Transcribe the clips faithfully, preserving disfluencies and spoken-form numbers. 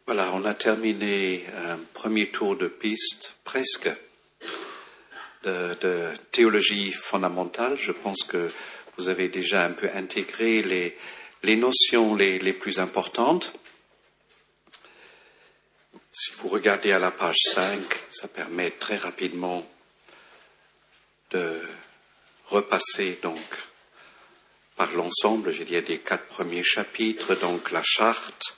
Voilà, on a terminé un premier tour de piste, presque, de, de théologie fondamentale. Je pense que vous avez déjà un peu intégré les, les notions les, les plus importantes. Si vous regardez à la page cinq, ça permet très rapidement de repasser donc par l'ensemble, je dirais, des quatre premiers chapitres, donc la charte,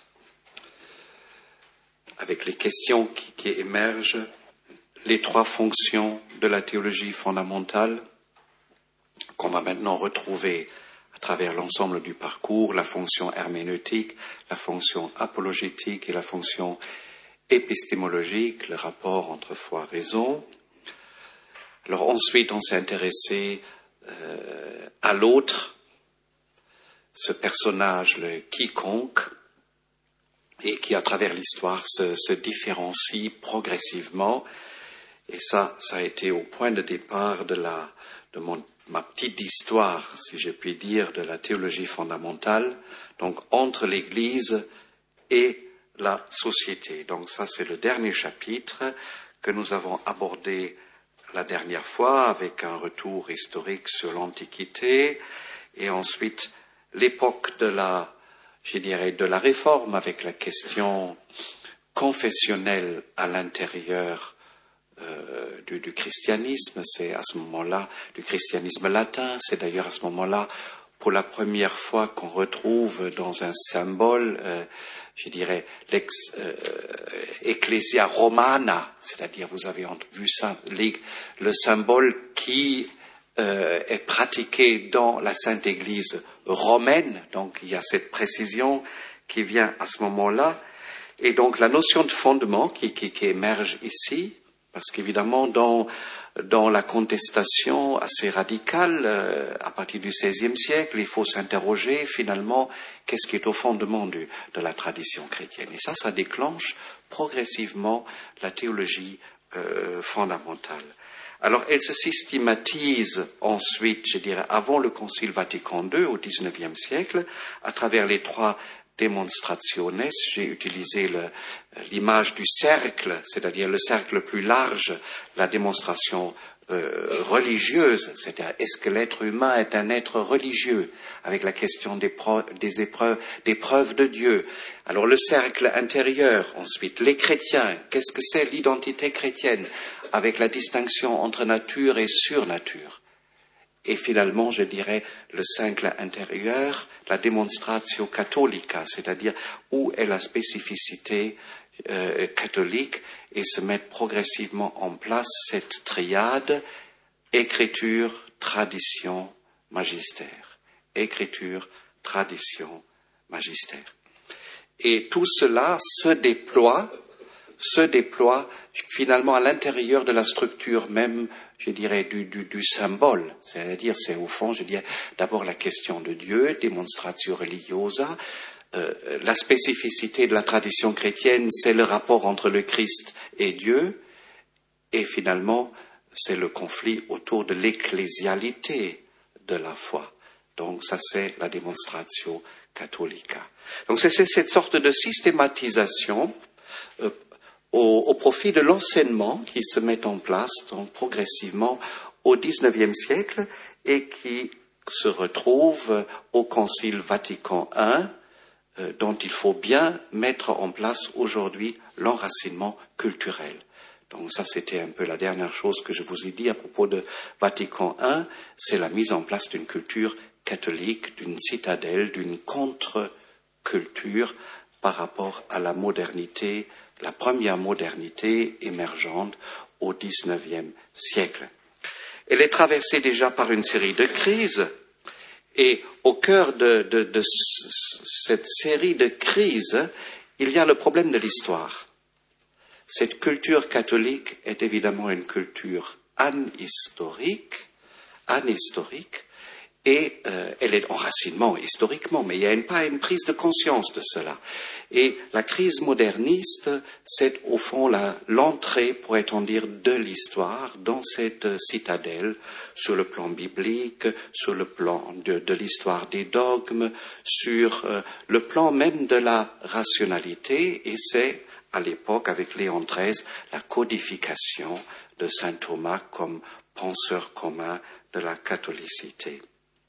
avec les questions qui, qui émergent, les trois fonctions de la théologie fondamentale qu'on va maintenant retrouver à travers l'ensemble du parcours, la fonction herméneutique, la fonction apologétique et la fonction épistémologique, le rapport entre foi et raison. Alors ensuite, on s'est intéressé euh, à l'autre, ce personnage, le quiconque, et qui, à travers l'histoire, se, se différencie progressivement. Et ça, ça a été au point de départ de, la, de mon, ma petite histoire, si je puis dire, de la théologie fondamentale, donc entre l'Église et la société. Donc ça, c'est le dernier chapitre que nous avons abordé la dernière fois, avec un retour historique sur l'Antiquité, et ensuite l'époque de la je dirais, de la réforme avec la question confessionnelle à l'intérieur euh, du, du christianisme. C'est à ce moment-là, du christianisme latin, c'est d'ailleurs à ce moment-là, pour la première fois qu'on retrouve dans un symbole, euh, je dirais, l'ex euh, Ecclesia Romana, c'est-à-dire, vous avez vu ça, le symbole qui euh, est pratiqué dans la Sainte Église romaine, donc il y a cette précision qui vient à ce moment-là, et donc la notion de fondement qui, qui, qui émerge ici, parce qu'évidemment dans, dans la contestation assez radicale, euh, à partir du seizième siècle, il faut s'interroger finalement qu'est-ce qui est au fondement du, de la tradition chrétienne. Et ça, ça déclenche progressivement la théologie euh, fondamentale. Alors, elle se systématise ensuite, je dirais, avant le Concile Vatican deux, au dix-neuvième siècle, à travers les trois demonstrationes. J'ai utilisé le, l'image du cercle, c'est-à-dire le cercle le plus large, la démonstration euh, religieuse, c'est-à-dire est-ce que l'être humain est un être religieux, avec la question des, pro, des épreuves, des preuves de Dieu. Alors, le cercle intérieur, ensuite, les chrétiens, qu'est-ce que c'est l'identité chrétienne, avec la distinction entre nature et surnature. Et finalement, je dirais, le cercle intérieur, la demonstratio catholica, c'est-à-dire où est la spécificité euh, catholique, et se mettre progressivement en place cette triade écriture, tradition, magistère. Écriture, tradition, magistère. Et tout cela se déploie se déploie finalement à l'intérieur de la structure même, je dirais, du, du, du symbole. C'est-à-dire, c'est au fond, je dirais, d'abord la question de Dieu, demonstratio religiosa, euh, la spécificité de la tradition chrétienne, c'est le rapport entre le Christ et Dieu, et finalement, c'est le conflit autour de l'ecclésialité de la foi. Donc, ça, c'est la demonstratio catholica. Donc, c'est, c'est cette sorte de systématisation euh, Au, au profit de l'enseignement qui se met en place donc, progressivement au dix-neuvième siècle et qui se retrouve au Concile Vatican un, euh, dont il faut bien mettre en place aujourd'hui l'enracinement culturel. Donc ça, c'était un peu la dernière chose que je vous ai dit à propos de Vatican un, c'est la mise en place d'une culture catholique, d'une citadelle, d'une contre-culture par rapport à la modernité, la première modernité émergente au dix-neuvième siècle. Elle est traversée déjà par une série de crises, et au cœur de, de, de cette série de crises, il y a le problème de l'histoire. Cette culture catholique est évidemment une culture anhistorique, anhistorique, Et euh, elle est enracinement historiquement, mais il n'y a une, pas une prise de conscience de cela. Et la crise moderniste, c'est au fond la, l'entrée, pourrait-on dire, de l'histoire dans cette citadelle, sur le plan biblique, sur le plan de, de l'histoire des dogmes, sur euh, le plan même de la rationalité, et c'est, à l'époque, avec Léon treize, la codification de saint Thomas comme penseur commun de la catholicité.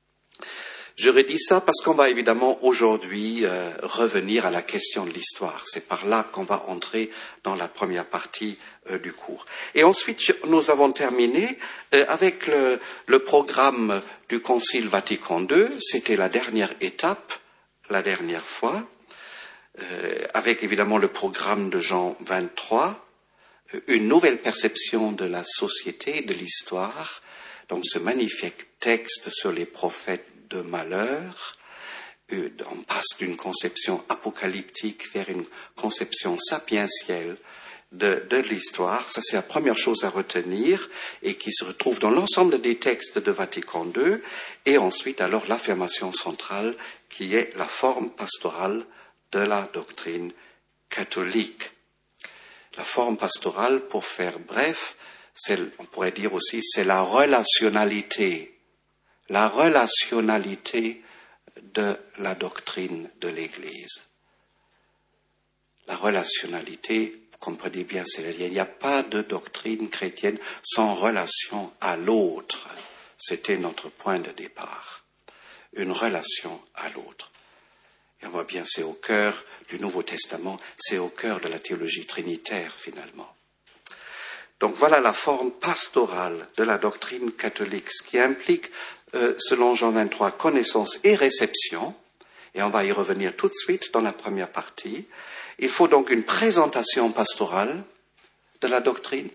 Je redis ça parce qu'on va évidemment aujourd'hui euh, revenir à la question de l'histoire. C'est par là qu'on va entrer dans la première partie euh, du cours. Et ensuite, nous avons terminé euh, avec le, le programme du Concile Vatican deux. C'était la dernière étape, la dernière fois, euh, avec évidemment le programme de Jean vingt-trois, une nouvelle perception de la société, de l'histoire. Donc ce magnifique texte sur les prophètes de malheur, on passe d'une conception apocalyptique vers une conception sapientielle de, de l'histoire. Ça, c'est la première chose à retenir et qui se retrouve dans l'ensemble des textes de Vatican deux. Et ensuite, alors, l'affirmation centrale qui est la forme pastorale de la doctrine catholique. La forme pastorale, pour faire bref, c'est, on pourrait dire aussi, c'est la relationnalité, la relationnalité de la doctrine de l'Église. La relationnalité, vous comprenez bien, c'est le lien. Il n'y a pas de doctrine chrétienne sans relation à l'autre. C'était notre point de départ. Une relation à l'autre. Et on voit bien, c'est au cœur du Nouveau Testament, c'est au cœur de la théologie trinitaire, finalement. Donc voilà la forme pastorale de la doctrine catholique, ce qui implique, euh, selon Jean vingt-trois, connaissance et réception, et on va y revenir tout de suite dans la première partie. Il faut donc une présentation pastorale de la doctrine,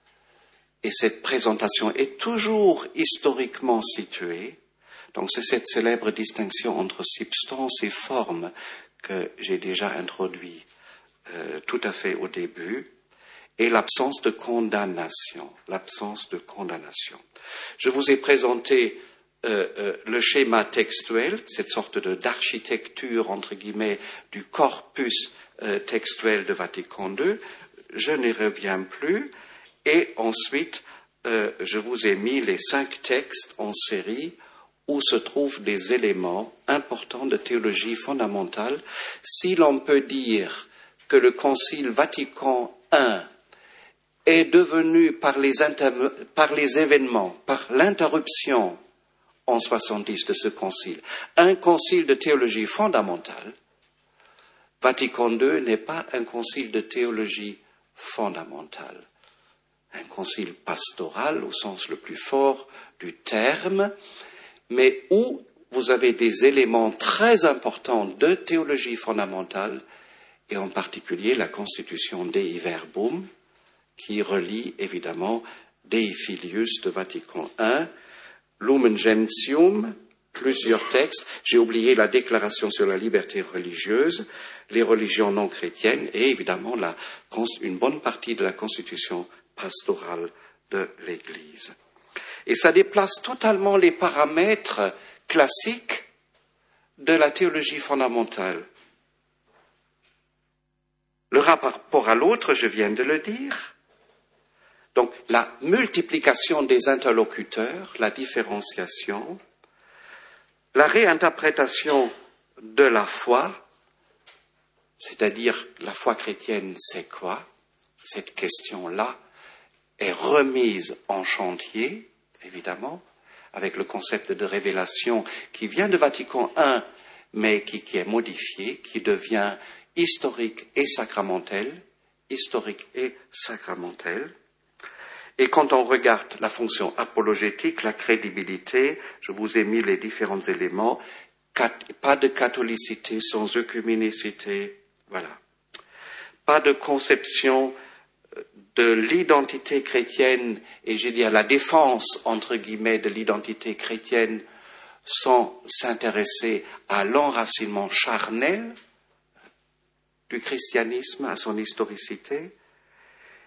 et cette présentation est toujours historiquement située. Donc c'est cette célèbre distinction entre substance et forme que j'ai déjà introduit euh, tout à fait au début. Et l'absence de condamnation, l'absence de condamnation. Je vous ai présenté euh, euh, le schéma textuel, cette sorte de, d'architecture, entre guillemets, du corpus euh, textuel de Vatican deux. Je n'y reviens plus. Et ensuite, euh, je vous ai mis les cinq textes en série où se trouvent des éléments importants de théologie fondamentale. Si l'on peut dire que le Concile Vatican un est devenu par les, inter- par les événements, par l'interruption en soixante-dix de ce concile, un concile de théologie fondamentale, Vatican deux n'est pas un concile de théologie fondamentale, un concile pastoral au sens le plus fort du terme, mais où vous avez des éléments très importants de théologie fondamentale, et en particulier la constitution Dei Verbum, qui relie évidemment Dei Filius de Vatican un, Lumen Gentium, plusieurs textes, j'ai oublié la déclaration sur la liberté religieuse, les religions non chrétiennes et évidemment la, une bonne partie de la constitution pastorale de l'Église. Et ça déplace totalement les paramètres classiques de la théologie fondamentale. Le rapport à l'autre, je viens de le dire. Donc, la multiplication des interlocuteurs, la différenciation, la réinterprétation de la foi, c'est-à-dire la foi chrétienne, c'est quoi? Cette question-là est remise en chantier, évidemment, avec le concept de révélation qui vient de Vatican un, mais qui, qui est modifié, qui devient historique et sacramentel, historique et sacramentel. Et quand on regarde la fonction apologétique, la crédibilité, je vous ai mis les différents éléments, pas de catholicité sans œcuménicité, voilà. Pas de conception de l'identité chrétienne, et j'ai dit à la défense, entre guillemets, de l'identité chrétienne, sans s'intéresser à l'enracinement charnel du christianisme, à son historicité.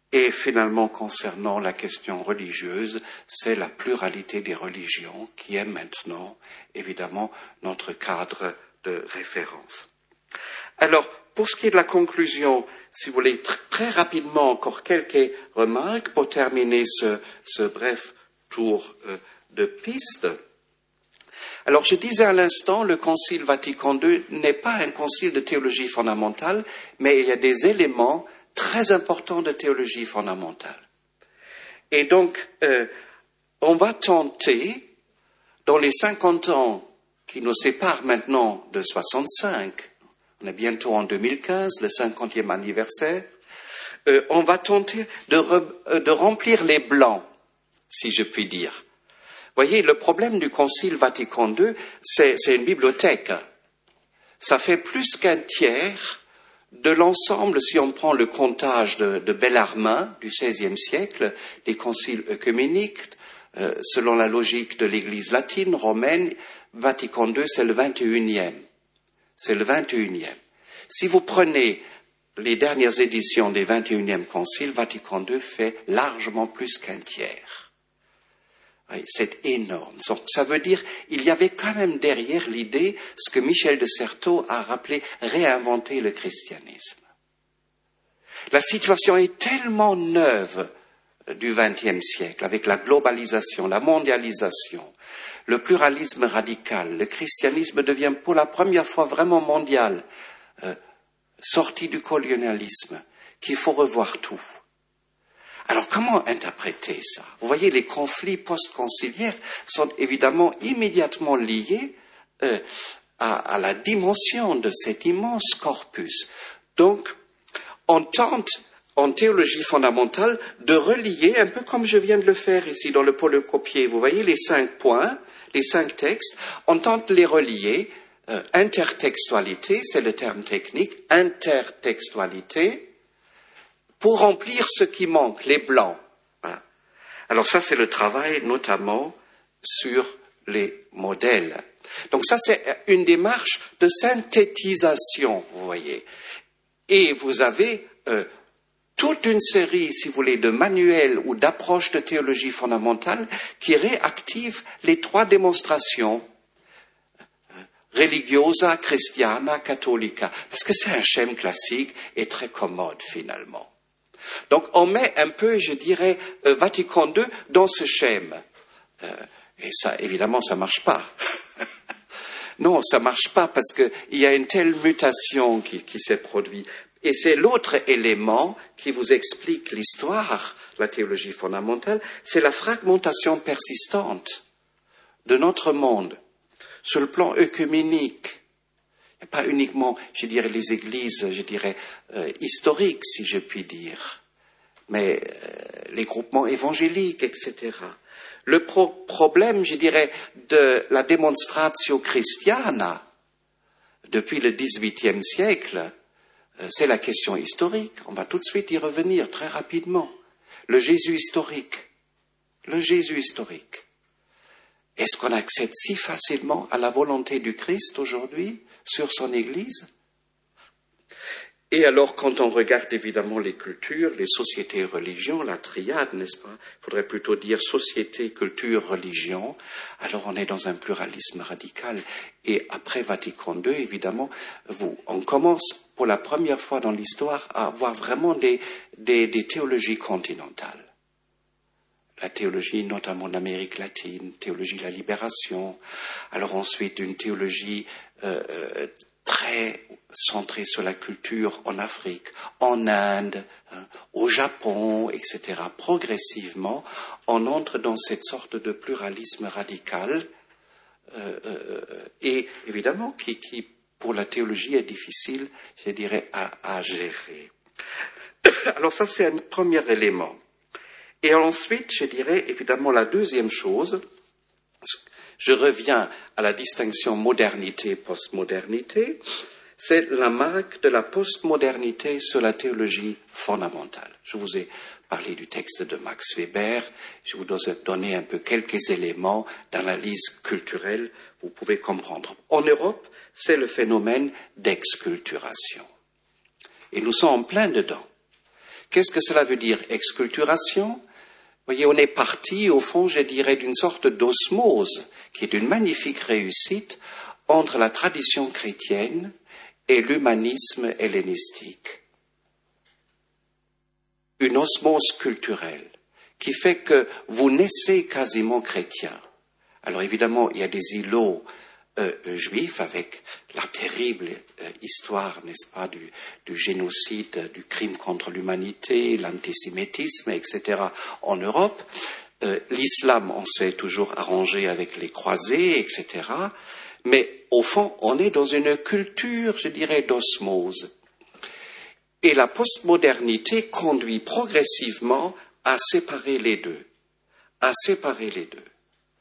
Et finalement, concernant la question religieuse, c'est la pluralité des religions qui est maintenant, évidemment, notre cadre de référence. Alors, pour ce qui est de la conclusion, si vous voulez, tr- très rapidement, encore quelques remarques pour terminer ce, ce bref tour euh, de piste. Alors, je disais à l'instant, le Concile Vatican deux n'est pas un concile de théologie fondamentale, mais il y a des éléments très importants de théologie fondamentale. Et donc, euh, on va tenter, dans les cinquante ans qui nous séparent maintenant de soixante-cinq, on est bientôt en deux mille quinze, le cinquantième anniversaire, euh, on va tenter de, re, de remplir les blancs, si je puis dire. Vous voyez, le problème du Concile Vatican deux, c'est, c'est une bibliothèque. Ça fait plus qu'un tiers de l'ensemble, si on prend le comptage de, de Bellarmin du seizième siècle, des conciles œcuméniques, euh, selon la logique de l'Église latine, romaine, Vatican deux, c'est le vingt et unième. C'est le vingt et unième. Si vous prenez les dernières éditions des vingt et unième conciles, Vatican deux fait largement plus qu'un tiers. Oui, c'est énorme. Donc, ça veut dire qu'il y avait quand même derrière l'idée, ce que Michel de Certeau a rappelé, réinventer le christianisme. La situation est tellement neuve du vingtième siècle, avec la globalisation, la mondialisation, le pluralisme radical. Le christianisme devient pour la première fois vraiment mondial, euh, sorti du colonialisme, qu'il faut revoir tout. Alors, comment interpréter ça? Vous voyez, les conflits post-conciliaires sont évidemment immédiatement liés euh, à, à la dimension de cet immense corpus. Donc, on tente, en théologie fondamentale, de relier, un peu comme je viens de le faire ici dans le polycopier, vous voyez les cinq points, les cinq textes, on tente de les relier, euh, intertextualité, c'est le terme technique, intertextualité, pour remplir ce qui manque, les blancs. Voilà. Alors ça, c'est le travail notamment sur les modèles. Donc ça, c'est une démarche de synthétisation, vous voyez. Et vous avez euh, toute une série, si vous voulez, de manuels ou d'approches de théologie fondamentale qui réactivent les trois démonstrations religiosa, christiana, catholica, parce que c'est un schème classique et très commode finalement. Donc on met un peu, je dirais, euh, Vatican deux dans ce schème. Euh, et ça, évidemment, ça marche pas. Non, ça marche pas parce qu'il y a une telle mutation qui, qui s'est produite. Et c'est l'autre élément qui vous explique l'histoire, la théologie fondamentale, c'est la fragmentation persistante de notre monde sur le plan œcuménique. Et pas uniquement, je dirais, les églises, je dirais, euh, historiques, si je puis dire, mais euh, les groupements évangéliques, et cetera. Le pro- problème, je dirais, de la demonstratio christiana, depuis le dix-huitième siècle, euh, c'est la question historique. On va tout de suite y revenir très rapidement. Le Jésus historique. Le Jésus historique. Est-ce qu'on accède si facilement à la volonté du Christ aujourd'hui sur son Église? Et alors, quand on regarde évidemment les cultures, les sociétés et religions, la triade, n'est-ce pas? Il faudrait plutôt dire société, culture, religion. Alors, on est dans un pluralisme radical. Et après Vatican deux, évidemment, vous, on commence pour la première fois dans l'histoire à avoir vraiment des, des, des théologies continentales. La théologie, notamment d'Amérique latine, théologie de la libération. Alors ensuite, une théologie euh, très centrée sur la culture en Afrique, en Inde, hein, au Japon, et cetera. Progressivement, on entre dans cette sorte de pluralisme radical euh, euh, et évidemment qui, qui, pour la théologie, est difficile, je dirais, à, à gérer. Alors ça, c'est un premier élément. Et ensuite, je dirais, évidemment, la deuxième chose, je reviens à la distinction modernité-postmodernité, c'est la marque de la postmodernité sur la théologie fondamentale. Je vous ai parlé du texte de Max Weber, je vous dois donner un peu quelques éléments d'analyse culturelle, vous pouvez comprendre. En Europe, c'est le phénomène d'exculturation. Et nous sommes en plein dedans. Qu'est-ce que cela veut dire, exculturation? Vous voyez, on est parti, au fond, je dirais, d'une sorte d'osmose, qui est une magnifique réussite entre la tradition chrétienne et l'humanisme hellénistique. Une osmose culturelle qui fait que vous naissez quasiment chrétien. Alors évidemment, il y a des îlots euh, juifs avec la terrible euh, histoire, n'est-ce pas, du, du génocide, du crime contre l'humanité, l'antisémitisme, et cetera en Europe. Euh, l'islam, on s'est toujours arrangé avec les croisés, et cetera. Mais au fond, on est dans une culture, je dirais, d'osmose. Et la postmodernité conduit progressivement à séparer les deux, à séparer les deux.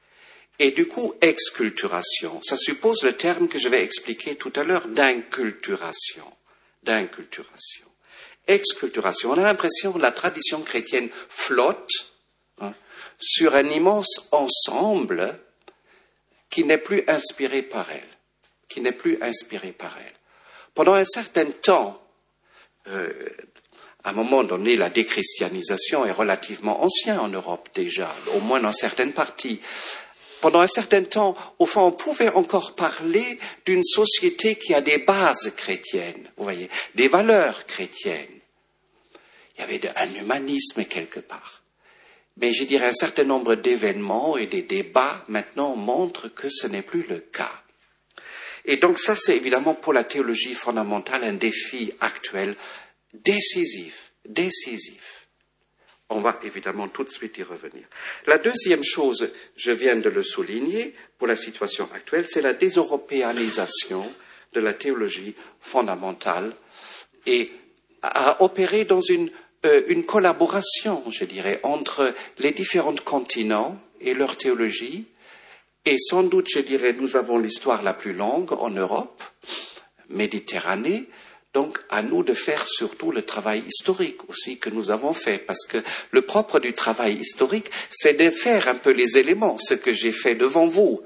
Et du coup, exculturation, ça suppose le terme que je vais expliquer tout à l'heure d'inculturation, d'inculturation. Exculturation, on a l'impression que la tradition chrétienne flotte hein, sur un immense ensemble qui n'est plus inspiré par elle, qui n'est plus inspiré par elle. Pendant un certain temps, euh, à un moment donné, la déchristianisation est relativement ancienne en Europe déjà, au moins dans certaines parties. Pendant un certain temps, au fond, on pouvait encore parler d'une société qui a des bases chrétiennes, vous voyez, des valeurs chrétiennes. Il y avait un humanisme quelque part. Mais je dirais un certain nombre d'événements et des débats maintenant montrent que ce n'est plus le cas. Et donc ça, c'est évidemment pour la théologie fondamentale un défi actuel décisif, décisif. On va évidemment tout de suite y revenir. La deuxième chose, je viens de le souligner, pour la situation actuelle, c'est la déseuropéanisation de la théologie fondamentale et à opérer dans une, euh, une collaboration, je dirais, entre les différents continents et leur théologie. Et sans doute, je dirais, nous avons l'histoire la plus longue en Europe, Méditerranée. Donc, à nous de faire surtout le travail historique aussi que nous avons fait, parce que le propre du travail historique, c'est de faire un peu les éléments, ce que j'ai fait devant vous,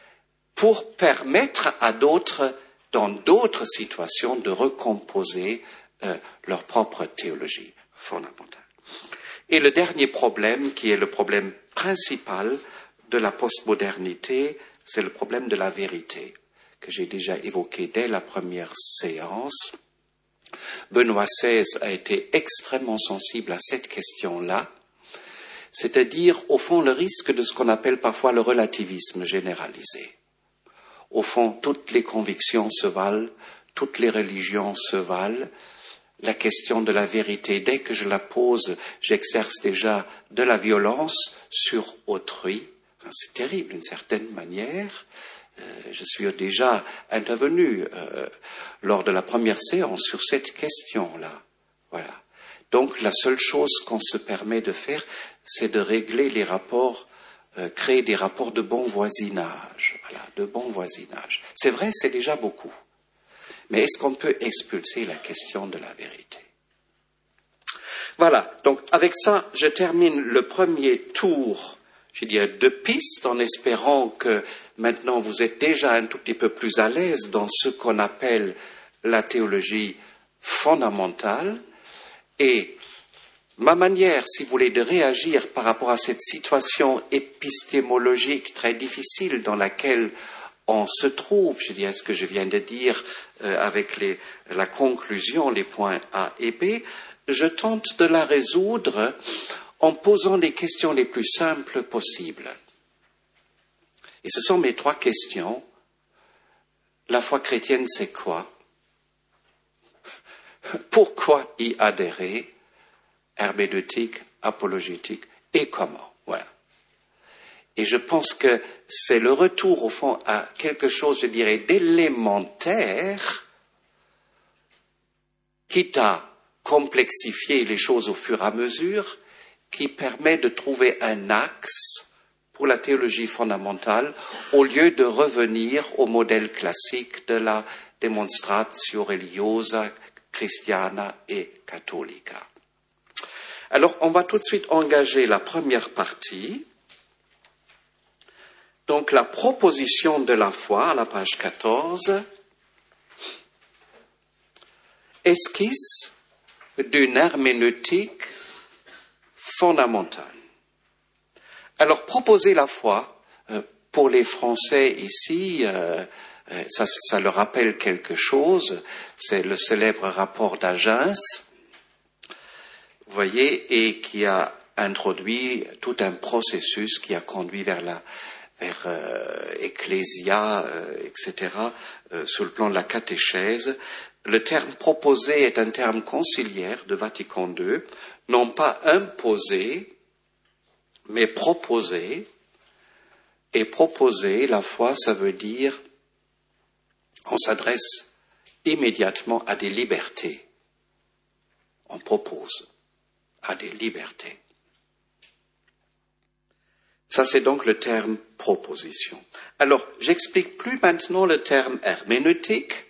pour permettre à d'autres, dans d'autres situations, de recomposer euh, leur propre théologie fondamentale. Et le dernier problème, qui est le problème principal de la postmodernité, c'est le problème de la vérité, que j'ai déjà évoqué dès la première séance. Benoît seize a été extrêmement sensible à cette question-là, c'est-à-dire, au fond, le risque de ce qu'on appelle parfois le relativisme généralisé. Au fond, toutes les convictions se valent, toutes les religions se valent. La question de la vérité, dès que je la pose, j'exerce déjà de la violence sur autrui. C'est terrible d'une certaine manière. Je suis déjà intervenu euh, lors de la première séance sur cette question-là. Voilà. Donc, la seule chose qu'on se permet de faire, c'est de régler les rapports, euh, créer des rapports de bon voisinage. Voilà, de bon voisinage. C'est vrai, c'est déjà beaucoup. Mais est-ce qu'on peut expulser la question de la vérité? Voilà. Donc, avec ça, je termine le premier tour, je dirais, de pistes, en espérant que maintenant, vous êtes déjà un tout petit peu plus à l'aise dans ce qu'on appelle la théologie fondamentale. Et ma manière, si vous voulez, de réagir par rapport à cette situation épistémologique très difficile dans laquelle on se trouve, je dirais ce que je viens de dire euh, avec les, la conclusion, les points A et B, je tente de la résoudre en posant les questions les plus simples possibles. Et ce sont mes trois questions. La foi chrétienne, c'est quoi? Pourquoi y adhérer? Herméneutique, apologétique, et comment? Voilà. Et je pense que c'est le retour, au fond, à quelque chose, je dirais, d'élémentaire, quitte à complexifier les choses au fur et à mesure, qui permet de trouver un axe pour la théologie fondamentale, au lieu de revenir au modèle classique de la demonstratio religiosa christiana et catholica. Alors, on va tout de suite engager la première partie. Donc, la proposition de la foi, à la page quatorze, esquisse d'une herméneutique fondamentale. Alors, proposer la foi, euh, pour les Français ici, euh, euh, ça, ça leur rappelle quelque chose, c'est le célèbre rapport d'Agens, vous voyez, et qui a introduit tout un processus qui a conduit vers la vers euh, Ecclésia, euh, et cetera, euh, sur le plan de la catéchèse. Le terme proposé est un terme conciliaire de Vatican deux, non pas imposé, mais proposé. Et proposer, la foi, ça veut dire, on s'adresse immédiatement à des libertés. On propose à des libertés. Ça, c'est donc le terme proposition. Alors, j'explique plus maintenant le terme herméneutique.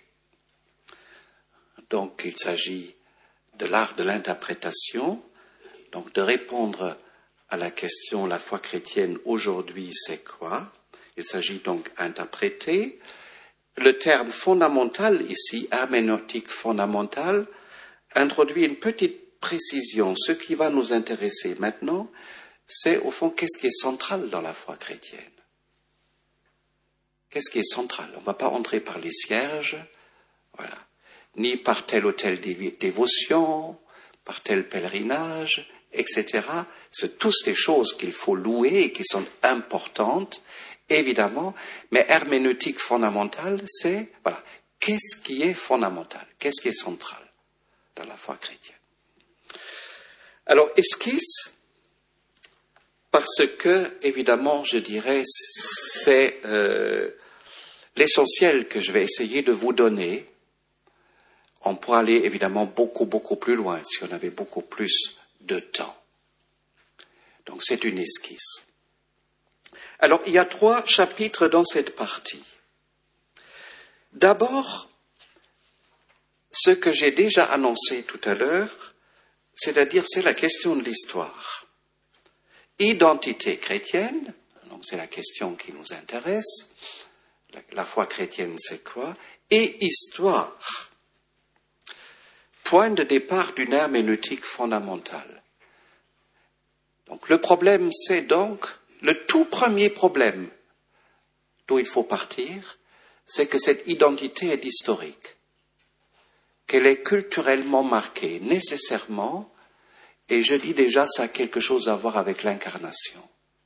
Donc, il s'agit de l'art de l'interprétation, donc de répondre à la question la foi chrétienne aujourd'hui, c'est quoi? Il s'agit donc d'interpréter. Le terme fondamental ici, herméneutique fondamentale, introduit une petite précision. Ce qui va nous intéresser maintenant, c'est au fond qu'est-ce qui est central dans la foi chrétienne. Qu'est-ce qui est central? On ne va pas entrer par les cierges, voilà, ni par telle ou telle dévotion, par tel pèlerinage, et cetera. C'est tous des choses qu'il faut louer et qui sont importantes, évidemment, mais herméneutique fondamentale, c'est, voilà, qu'est-ce qui est fondamental, qu'est-ce qui est central dans la foi chrétienne. Alors, esquisse, parce que, évidemment, je dirais, c'est euh, l'essentiel que je vais essayer de vous donner. On pourrait aller, évidemment, beaucoup, beaucoup plus loin si on avait beaucoup plus de temps. Donc, c'est une esquisse. Alors, il y a trois chapitres dans cette partie. D'abord, ce que j'ai déjà annoncé tout à l'heure, c'est-à-dire, c'est la question de l'histoire. Identité chrétienne, donc c'est la question qui nous intéresse, la, la foi chrétienne c'est quoi, et histoire, point de départ d'une herméneutique fondamentale. Donc le problème c'est donc, le tout premier problème d'où il faut partir, c'est que cette identité est historique, qu'elle est culturellement marquée, nécessairement. Et je dis déjà, ça a quelque chose à voir avec l'incarnation.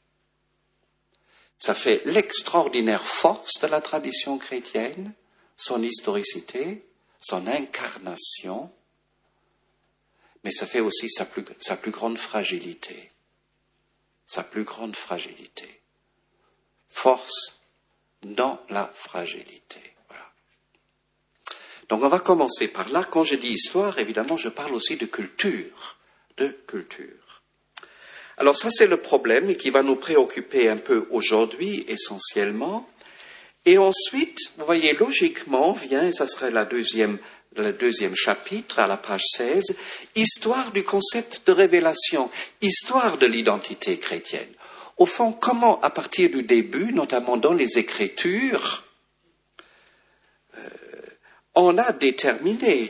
Ça fait l'extraordinaire force de la tradition chrétienne, son historicité, son incarnation, mais ça fait aussi sa plus, sa plus grande fragilité. Sa plus grande fragilité. Force dans la fragilité. Voilà. Donc on va commencer par là. Quand je dis histoire, évidemment, je parle aussi de culture. de culture. Alors ça, c'est le problème qui va nous préoccuper un peu aujourd'hui, essentiellement. Et ensuite, vous voyez, logiquement, vient, et ça serait la deuxième, le deuxième chapitre, à la page seize, histoire du concept de révélation, histoire de l'identité chrétienne. Au fond, comment, à partir du début, notamment dans les Écritures, euh, on a déterminé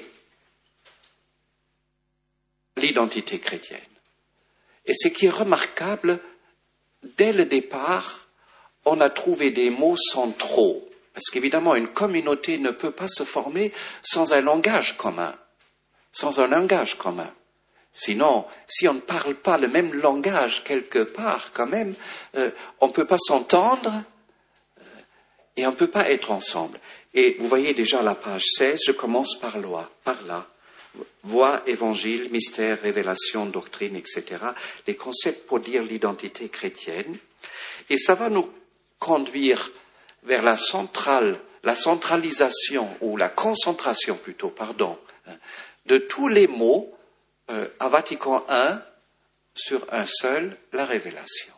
l'identité chrétienne. Et ce qui est remarquable, dès le départ, on a trouvé des mots centraux. Parce qu'évidemment, une communauté ne peut pas se former sans un langage commun. Sans un langage commun. Sinon, si on ne parle pas le même langage quelque part, quand même, euh, on ne peut pas s'entendre euh, et on ne peut pas être ensemble. Et vous voyez déjà la page seize, je commence par là. Par là. Voix, évangile, mystère, révélation, doctrine, et cetera. Les concepts pour dire l'identité chrétienne. Et ça va nous conduire vers la centrale, la centralisation, ou la concentration plutôt, pardon, de tous les mots euh, à Vatican un sur un seul, la révélation.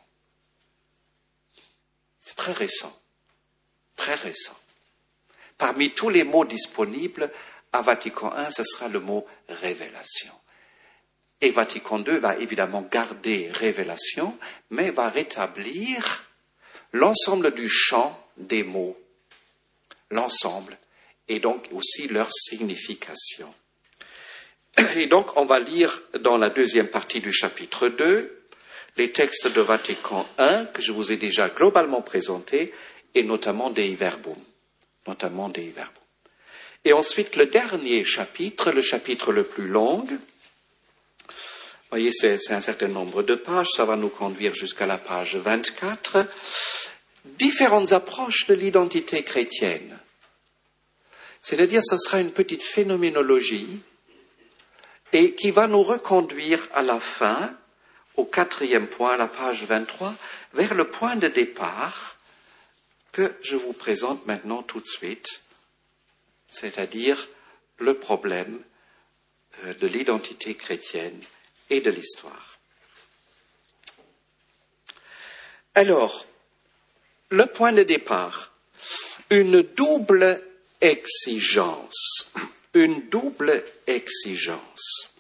C'est très récent. Très récent. Parmi tous les mots disponibles, à Vatican un, ce sera le mot révélation. Et Vatican deux va évidemment garder révélation, mais va rétablir l'ensemble du champ des mots, l'ensemble, et donc aussi leur signification. Et donc, on va lire dans la deuxième partie du chapitre deux les textes de Vatican un que je vous ai déjà globalement présentés, et notamment Dei Verbum. Notamment Dei Verbum. Et ensuite, le dernier chapitre, le chapitre le plus long. Vous voyez, c'est, c'est un certain nombre de pages, ça va nous conduire jusqu'à la page vingt-quatre. Différentes approches de l'identité chrétienne. C'est-à-dire, ce sera une petite phénoménologie et qui va nous reconduire à la fin, au quatrième point, à la page vingt-trois, vers le point de départ que je vous présente maintenant tout de suite, c'est-à-dire le problème de l'identité chrétienne et de l'histoire. Alors, le point de départ, une double exigence, une double exigence.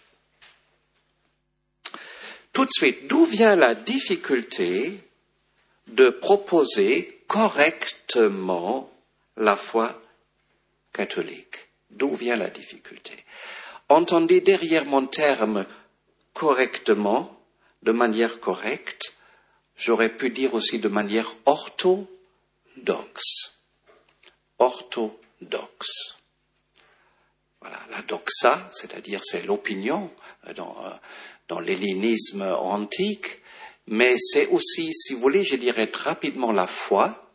Tout de suite, d'où vient la difficulté de proposer correctement la foi catholique? D'où vient la difficulté? Entendez derrière mon terme correctement, de manière correcte, j'aurais pu dire aussi de manière orthodoxe. Orthodoxe. Voilà, la doxa, c'est-à-dire c'est l'opinion dans, dans l'hellénisme antique, mais c'est aussi, si vous voulez, je dirais rapidement la foi,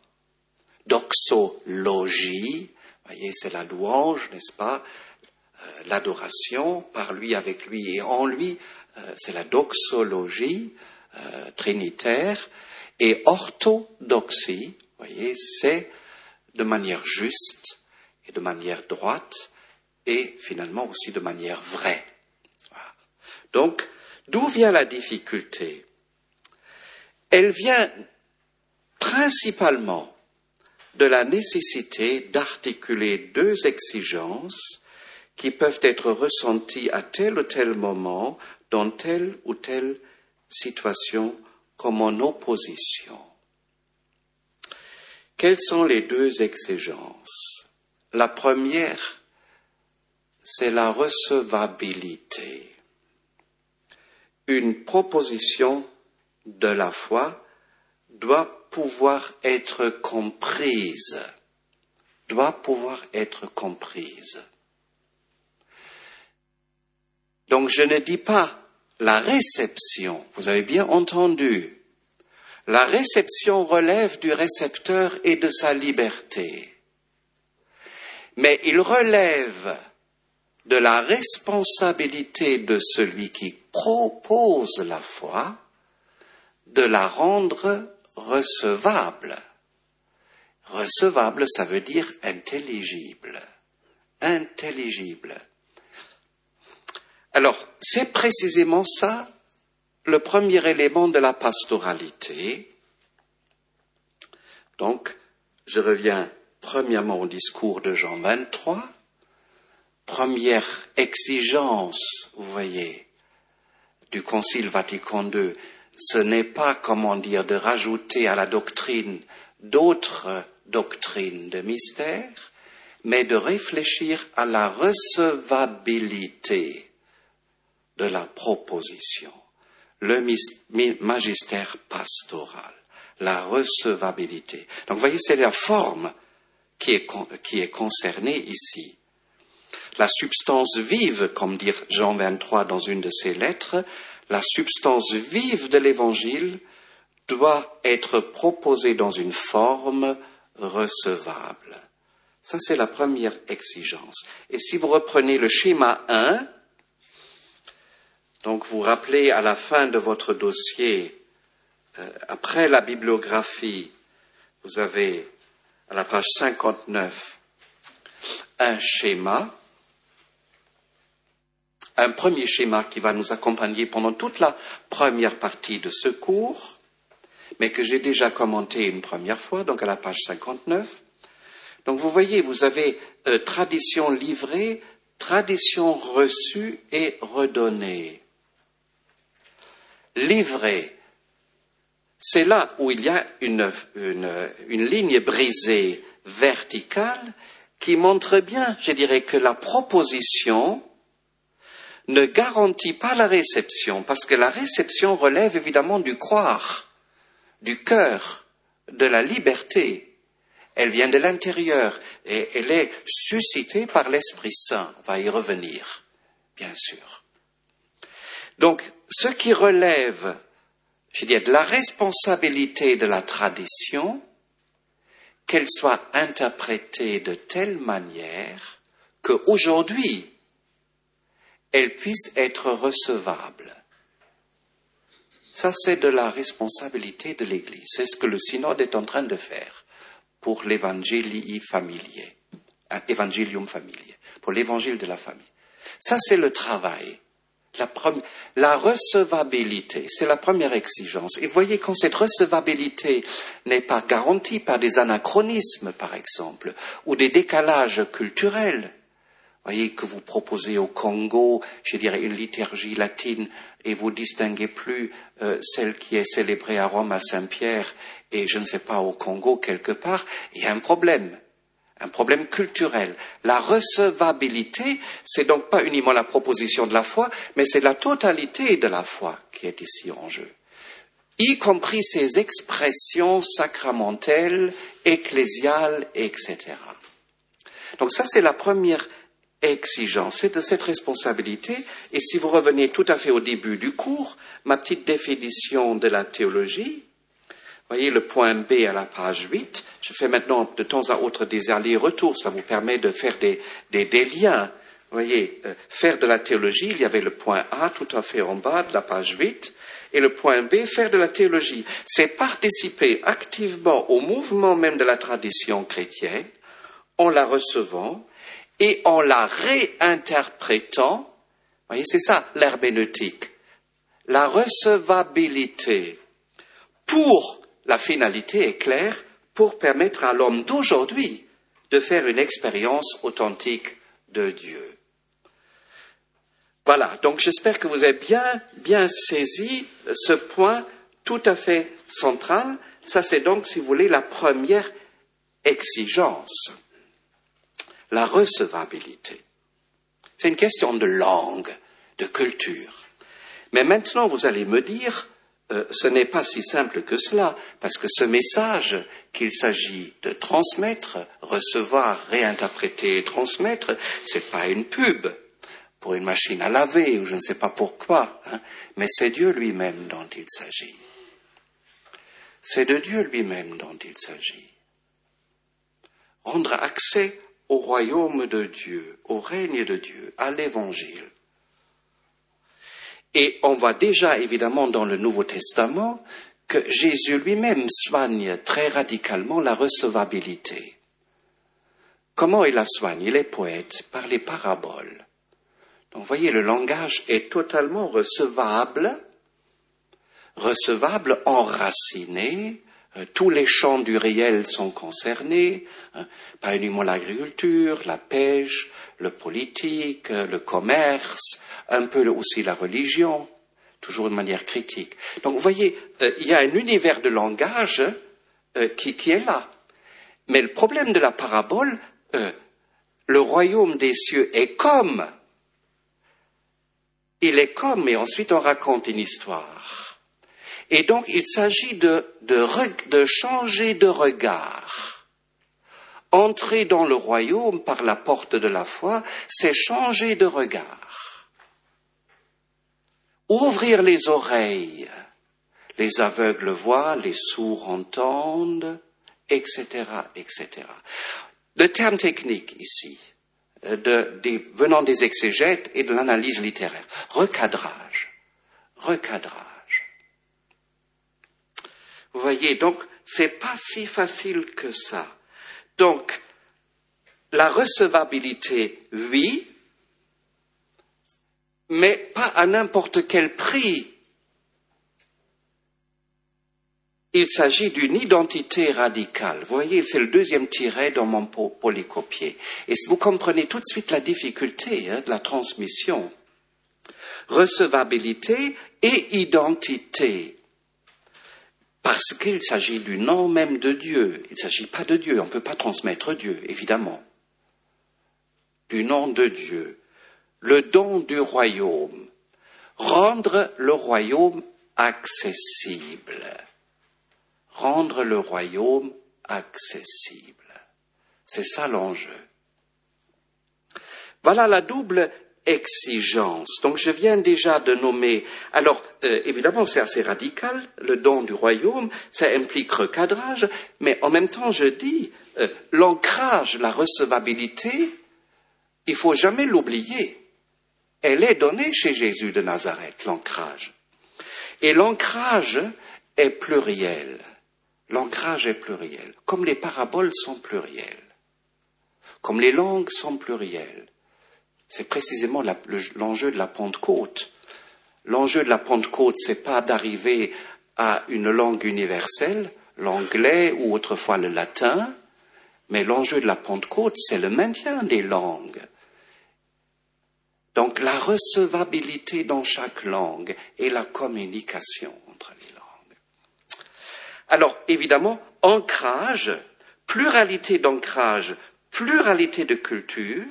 doxologie, vous voyez, c'est la louange, n'est-ce pas, euh, l'adoration, par lui, avec lui et en lui, euh, c'est la doxologie euh, trinitaire, et orthodoxie, vous voyez, c'est de manière juste et de manière droite, et finalement aussi de manière vraie. Voilà. Donc, d'où vient la difficulté? Elle vient principalement de la nécessité d'articuler deux exigences qui peuvent être ressenties à tel ou tel moment, dans telle ou telle situation, comme en opposition. Quelles sont les deux exigences? La première, c'est la recevabilité. Une proposition de la foi doit pouvoir être comprise, doit pouvoir être comprise. Donc je ne dis pas la réception, vous avez bien entendu, la réception relève du récepteur et de sa liberté, mais il relève de la responsabilité de celui qui propose la foi, de la rendre recevable. Recevable, ça veut dire intelligible. Intelligible. Alors, c'est précisément ça, le premier élément de la pastoralité. Donc, je reviens premièrement au discours de Jean vingt-trois. Première exigence, vous voyez, du Concile Vatican deux, ce n'est pas, comment dire, de rajouter à la doctrine d'autres doctrines de mystère, mais de réfléchir à la recevabilité de la proposition, le magistère pastoral, la recevabilité. Donc, vous voyez, c'est la forme qui est, qui est concernée ici. La substance vive, comme dit Jean vingt-trois dans une de ses lettres, la substance vive de l'Évangile doit être proposée dans une forme recevable. Ça, c'est la première exigence. Et si vous reprenez le schéma un, donc vous rappelez à la fin de votre dossier, euh, après la bibliographie, vous avez à la page cinquante-neuf un schéma, un premier schéma qui va nous accompagner pendant toute la première partie de ce cours, mais que j'ai déjà commenté une première fois, donc à la page cinquante-neuf. Donc vous voyez, vous avez euh, tradition livrée, tradition reçue et redonnée. Livrée, c'est là où il y a une, une, une ligne brisée verticale qui montre bien, je dirais, que la proposition ne garantit pas la réception, parce que la réception relève évidemment du croire, du cœur, de la liberté. Elle vient de l'intérieur et elle est suscitée par l'Esprit Saint. On va y revenir, bien sûr. Donc, ce qui relève, je dirais, de la responsabilité de la tradition, qu'elle soit interprétée de telle manière qu'aujourd'hui, elle puisse être recevable. Ça, c'est de la responsabilité de l'Église. C'est ce que le synode est en train de faire pour l'évangile familier, un évangélium familier, pour l'évangile de la famille. Ça, c'est le travail. La, pre- la recevabilité, c'est la première exigence. Et vous voyez, quand cette recevabilité n'est pas garantie par des anachronismes, par exemple, ou des décalages culturels, vous voyez que vous proposez au Congo, je dirais, une liturgie latine, et vous distinguez plus euh, celle qui est célébrée à Rome, à Saint-Pierre, et je ne sais pas, au Congo, quelque part, il y a un problème. Un problème culturel. La recevabilité, c'est donc pas uniquement la proposition de la foi, mais c'est la totalité de la foi qui est ici en jeu, y compris ses expressions sacramentelles, ecclésiales, et cetera. Donc ça, c'est la première exigence, c'est de cette responsabilité. Et si vous revenez tout à fait au début du cours, ma petite définition de la théologie, voyez le point B à la page huit. Je fais maintenant de temps à autre des allers-retours. Ça vous permet de faire des, des, des liens. Vous voyez, euh, faire de la théologie, il y avait le point A tout à fait en bas de la page huit. Et le point B, faire de la théologie, c'est participer activement au mouvement même de la tradition chrétienne en la recevant et en la réinterprétant. Vous voyez, c'est ça l'herméneutique. La recevabilité pour la finalité est claire, pour permettre à l'homme d'aujourd'hui de faire une expérience authentique de Dieu. Voilà, donc j'espère que vous avez bien, bien saisi ce point tout à fait central. Ça, c'est donc, si vous voulez, la première exigence, la recevabilité. C'est une question de langue, de culture. Mais maintenant, vous allez me dire, Euh, ce n'est pas si simple que cela, parce que ce message qu'il s'agit de transmettre, recevoir, réinterpréter et transmettre, c'est pas une pub pour une machine à laver ou je ne sais pas pourquoi, hein, mais c'est Dieu lui-même dont il s'agit. C'est de Dieu lui-même dont il s'agit. Rendre accès au royaume de Dieu, au règne de Dieu, à l'évangile. Et on voit déjà, évidemment, dans le Nouveau Testament, que Jésus lui-même soigne très radicalement la recevabilité. Comment il la soigne? Il est poète, par les paraboles. Donc, vous voyez, le langage est totalement recevable, recevable, enraciné. Euh, tous les champs du réel sont concernés, hein, pas uniquement l'agriculture, la pêche, le politique, euh, le commerce, un peu aussi la religion, toujours de manière critique. Donc vous voyez, euh, il y a un univers de langage euh, qui, qui est là. Mais le problème de la parabole, euh, le royaume des cieux est comme, il est comme, et ensuite on raconte une histoire. Et donc, il s'agit de, de, de changer de regard. Entrer dans le royaume par la porte de la foi, c'est changer de regard. Ouvrir les oreilles. Les aveugles voient, les sourds entendent, et cetera, et cetera. Le terme technique ici, de, de, venant des exégètes et de l'analyse littéraire, recadrage, recadrage. Vous voyez, donc, c'est pas si facile que ça. Donc, la recevabilité, oui, mais pas à n'importe quel prix. Il s'agit d'une identité radicale. Vous voyez, c'est le deuxième tiret dans mon polycopier. Et vous comprenez tout de suite la difficulté hein, de la transmission. Recevabilité et identité. Parce qu'il s'agit du nom même de Dieu. Il ne s'agit pas de Dieu. On ne peut pas transmettre Dieu, évidemment. Du nom de Dieu. le don du royaume, rendre le royaume accessible, rendre le royaume accessible. C'est ça l'enjeu. Voilà la double exigence. Donc je viens déjà de nommer, alors euh, évidemment c'est assez radical, le don du royaume, ça implique recadrage, mais en même temps je dis, euh, l'ancrage, la recevabilité, il faut jamais l'oublier. Elle est donnée chez Jésus de Nazareth, l'ancrage. Et l'ancrage est pluriel. L'ancrage est pluriel, comme les paraboles sont plurielles, comme les langues sont plurielles. C'est précisément la, le, l'enjeu de la Pentecôte. L'enjeu de la Pentecôte, c'est pas d'arriver à une langue universelle, l'anglais ou autrefois le latin, mais l'enjeu de la Pentecôte, c'est le maintien des langues. Donc la recevabilité dans chaque langue et la communication entre les langues. Alors évidemment, ancrage, pluralité d'ancrage, pluralité de culture,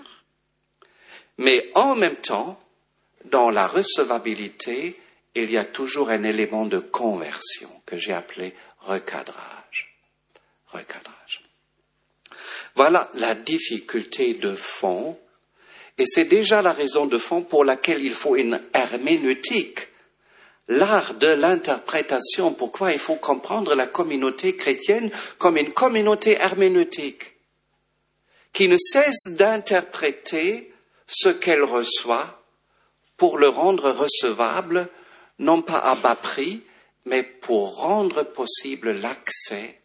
mais en même temps, dans la recevabilité, il y a toujours un élément de conversion que j'ai appelé recadrage. Recadrage. Voilà la difficulté de fond, et c'est déjà la raison de fond pour laquelle il faut une herméneutique, l'art de l'interprétation. Pourquoi il faut comprendre la communauté chrétienne comme une communauté herméneutique, qui ne cesse d'interpréter ce qu'elle reçoit pour le rendre recevable, non pas à bas prix, mais pour rendre possible l'accès,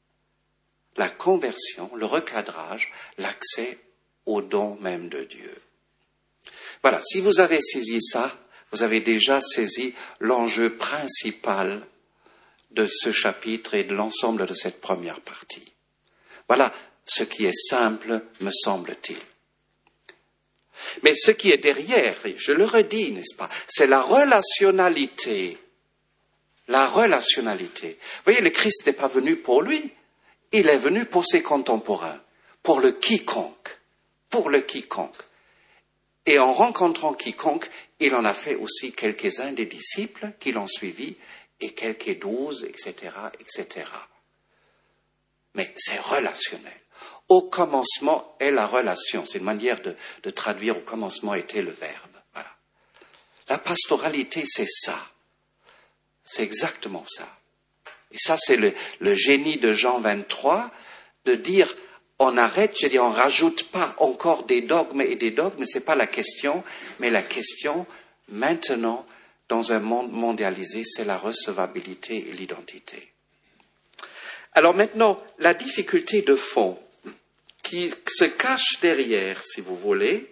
la conversion, le recadrage, l'accès au don même de Dieu. Voilà, si vous avez saisi ça, vous avez déjà saisi l'enjeu principal de ce chapitre et de l'ensemble de cette première partie. Voilà ce qui est simple, me semble-t-il. Mais ce qui est derrière, je le redis, n'est-ce pas, c'est la relationnalité. La relationnalité. Vous voyez, le Christ n'est pas venu pour lui, il est venu pour ses contemporains, pour le quiconque, pour le quiconque. Et en rencontrant quiconque, il en a fait aussi quelques-uns des disciples qui l'ont suivi, et quelques douze, et cetera, et cetera. Mais c'est relationnel. Au commencement est la relation. C'est une manière de, de traduire au commencement était le verbe. Voilà. La pastoralité, c'est ça. C'est exactement ça. Et ça, c'est le, le génie de Jean vingt-trois, de dire, on arrête, je dis, on rajoute pas encore des dogmes et des dogmes, c'est pas la question, mais la question, maintenant, dans un monde mondialisé, c'est la recevabilité et l'identité. Alors maintenant, la difficulté de fond, qui se cache derrière, si vous voulez,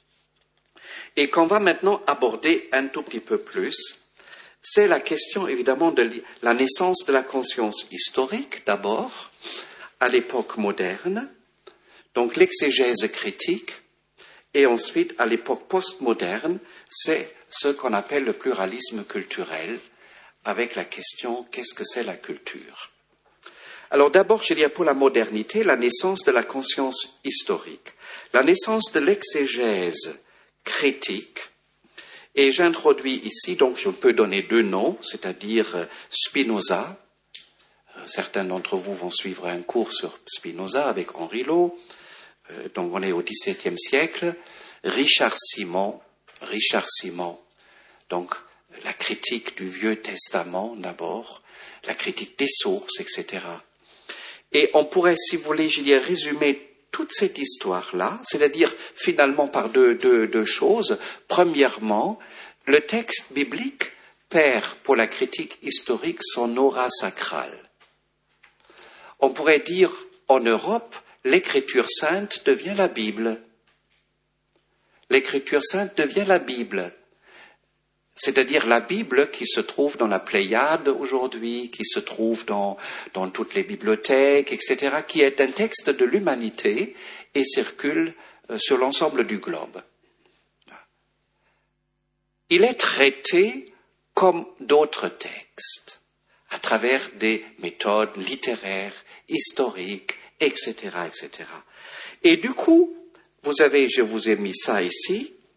et qu'on va maintenant aborder un tout petit peu plus, c'est la question évidemment de la naissance de la conscience historique d'abord, à l'époque moderne, donc l'exégèse critique, et ensuite à l'époque postmoderne, c'est ce qu'on appelle le pluralisme culturel, avec la question qu'est-ce que c'est la culture ? Alors d'abord, je dirais pour la modernité, la naissance de la conscience historique, la naissance de l'exégèse critique, et j'introduis ici, donc je peux donner deux noms, c'est-à-dire Spinoza, certains d'entre vous vont suivre un cours sur Spinoza avec Henri Lô, donc on est au dix-septième siècle, Richard Simon, Richard Simon, donc la critique du Vieux Testament d'abord, la critique des sources, et cetera. Et on pourrait, si vous voulez, je dirais, résumer toute cette histoire-là, c'est-à-dire finalement par deux, deux, deux choses. Premièrement, le texte biblique perd pour la critique historique son aura sacrale. On pourrait dire, en Europe, l'écriture sainte devient la Bible. L'écriture sainte devient la Bible. C'est-à-dire la Bible qui se trouve dans la Pléiade aujourd'hui, qui se trouve dans, dans toutes les bibliothèques, et cetera, qui est un texte de l'humanité et circule euh, sur l'ensemble du globe. Il est traité comme d'autres textes, à travers des méthodes littéraires, historiques, et cetera, et cetera. Et du coup, vous avez, je vous ai mis ça ici,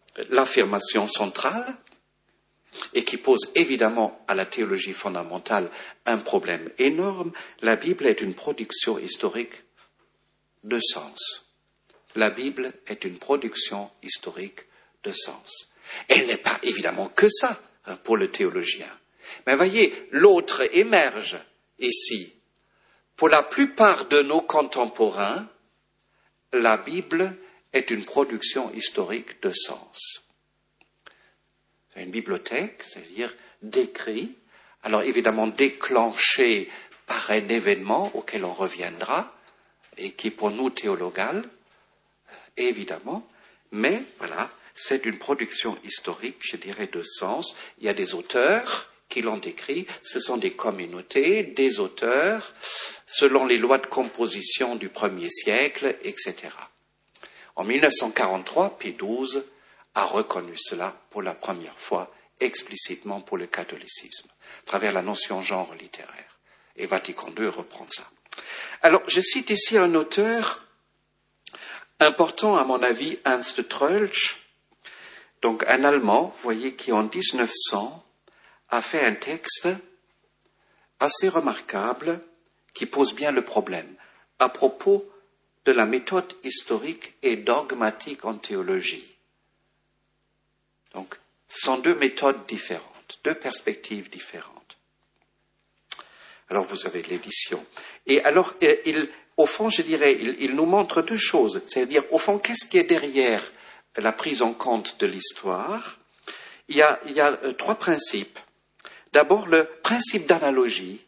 l'affirmation centrale et qui pose évidemment à la théologie fondamentale un problème énorme. La Bible est une production historique de sens. La Bible est une production historique de sens. Elle n'est pas évidemment que ça hein, pour le théologien. Mais voyez, l'autre émerge ici. Pour la plupart de nos contemporains, la Bible est une production historique de sens. C'est une bibliothèque, c'est-à-dire d'écrits, alors évidemment déclenché par un événement auquel on reviendra, et qui est pour nous théologal, évidemment, mais voilà, c'est une production historique, je dirais, de sens. Il y a des auteurs qui l'ont écrit, ce sont des communautés, des auteurs, selon les lois de composition du premier siècle, et cetera. En mille neuf cent quarante-trois, Pie douze a reconnu cela pour la première fois explicitement pour le catholicisme, à travers la notion genre littéraire. Et Vatican deux reprend ça. Alors, je cite ici un auteur important, à mon avis, Ernst Troeltsch, donc un Allemand, vous voyez, qui en dix-neuf cents a fait un texte assez remarquable qui pose bien le problème à propos de la méthode historique et dogmatique en théologie. Donc, ce sont deux méthodes différentes, deux perspectives différentes. Alors, vous avez l'édition. Et alors, il, au fond, je dirais, il, il nous montre deux choses. C'est-à-dire, au fond, qu'est-ce qui est derrière la prise en compte de l'histoire? Il y a, il y a euh, trois principes. D'abord, le principe d'analogie,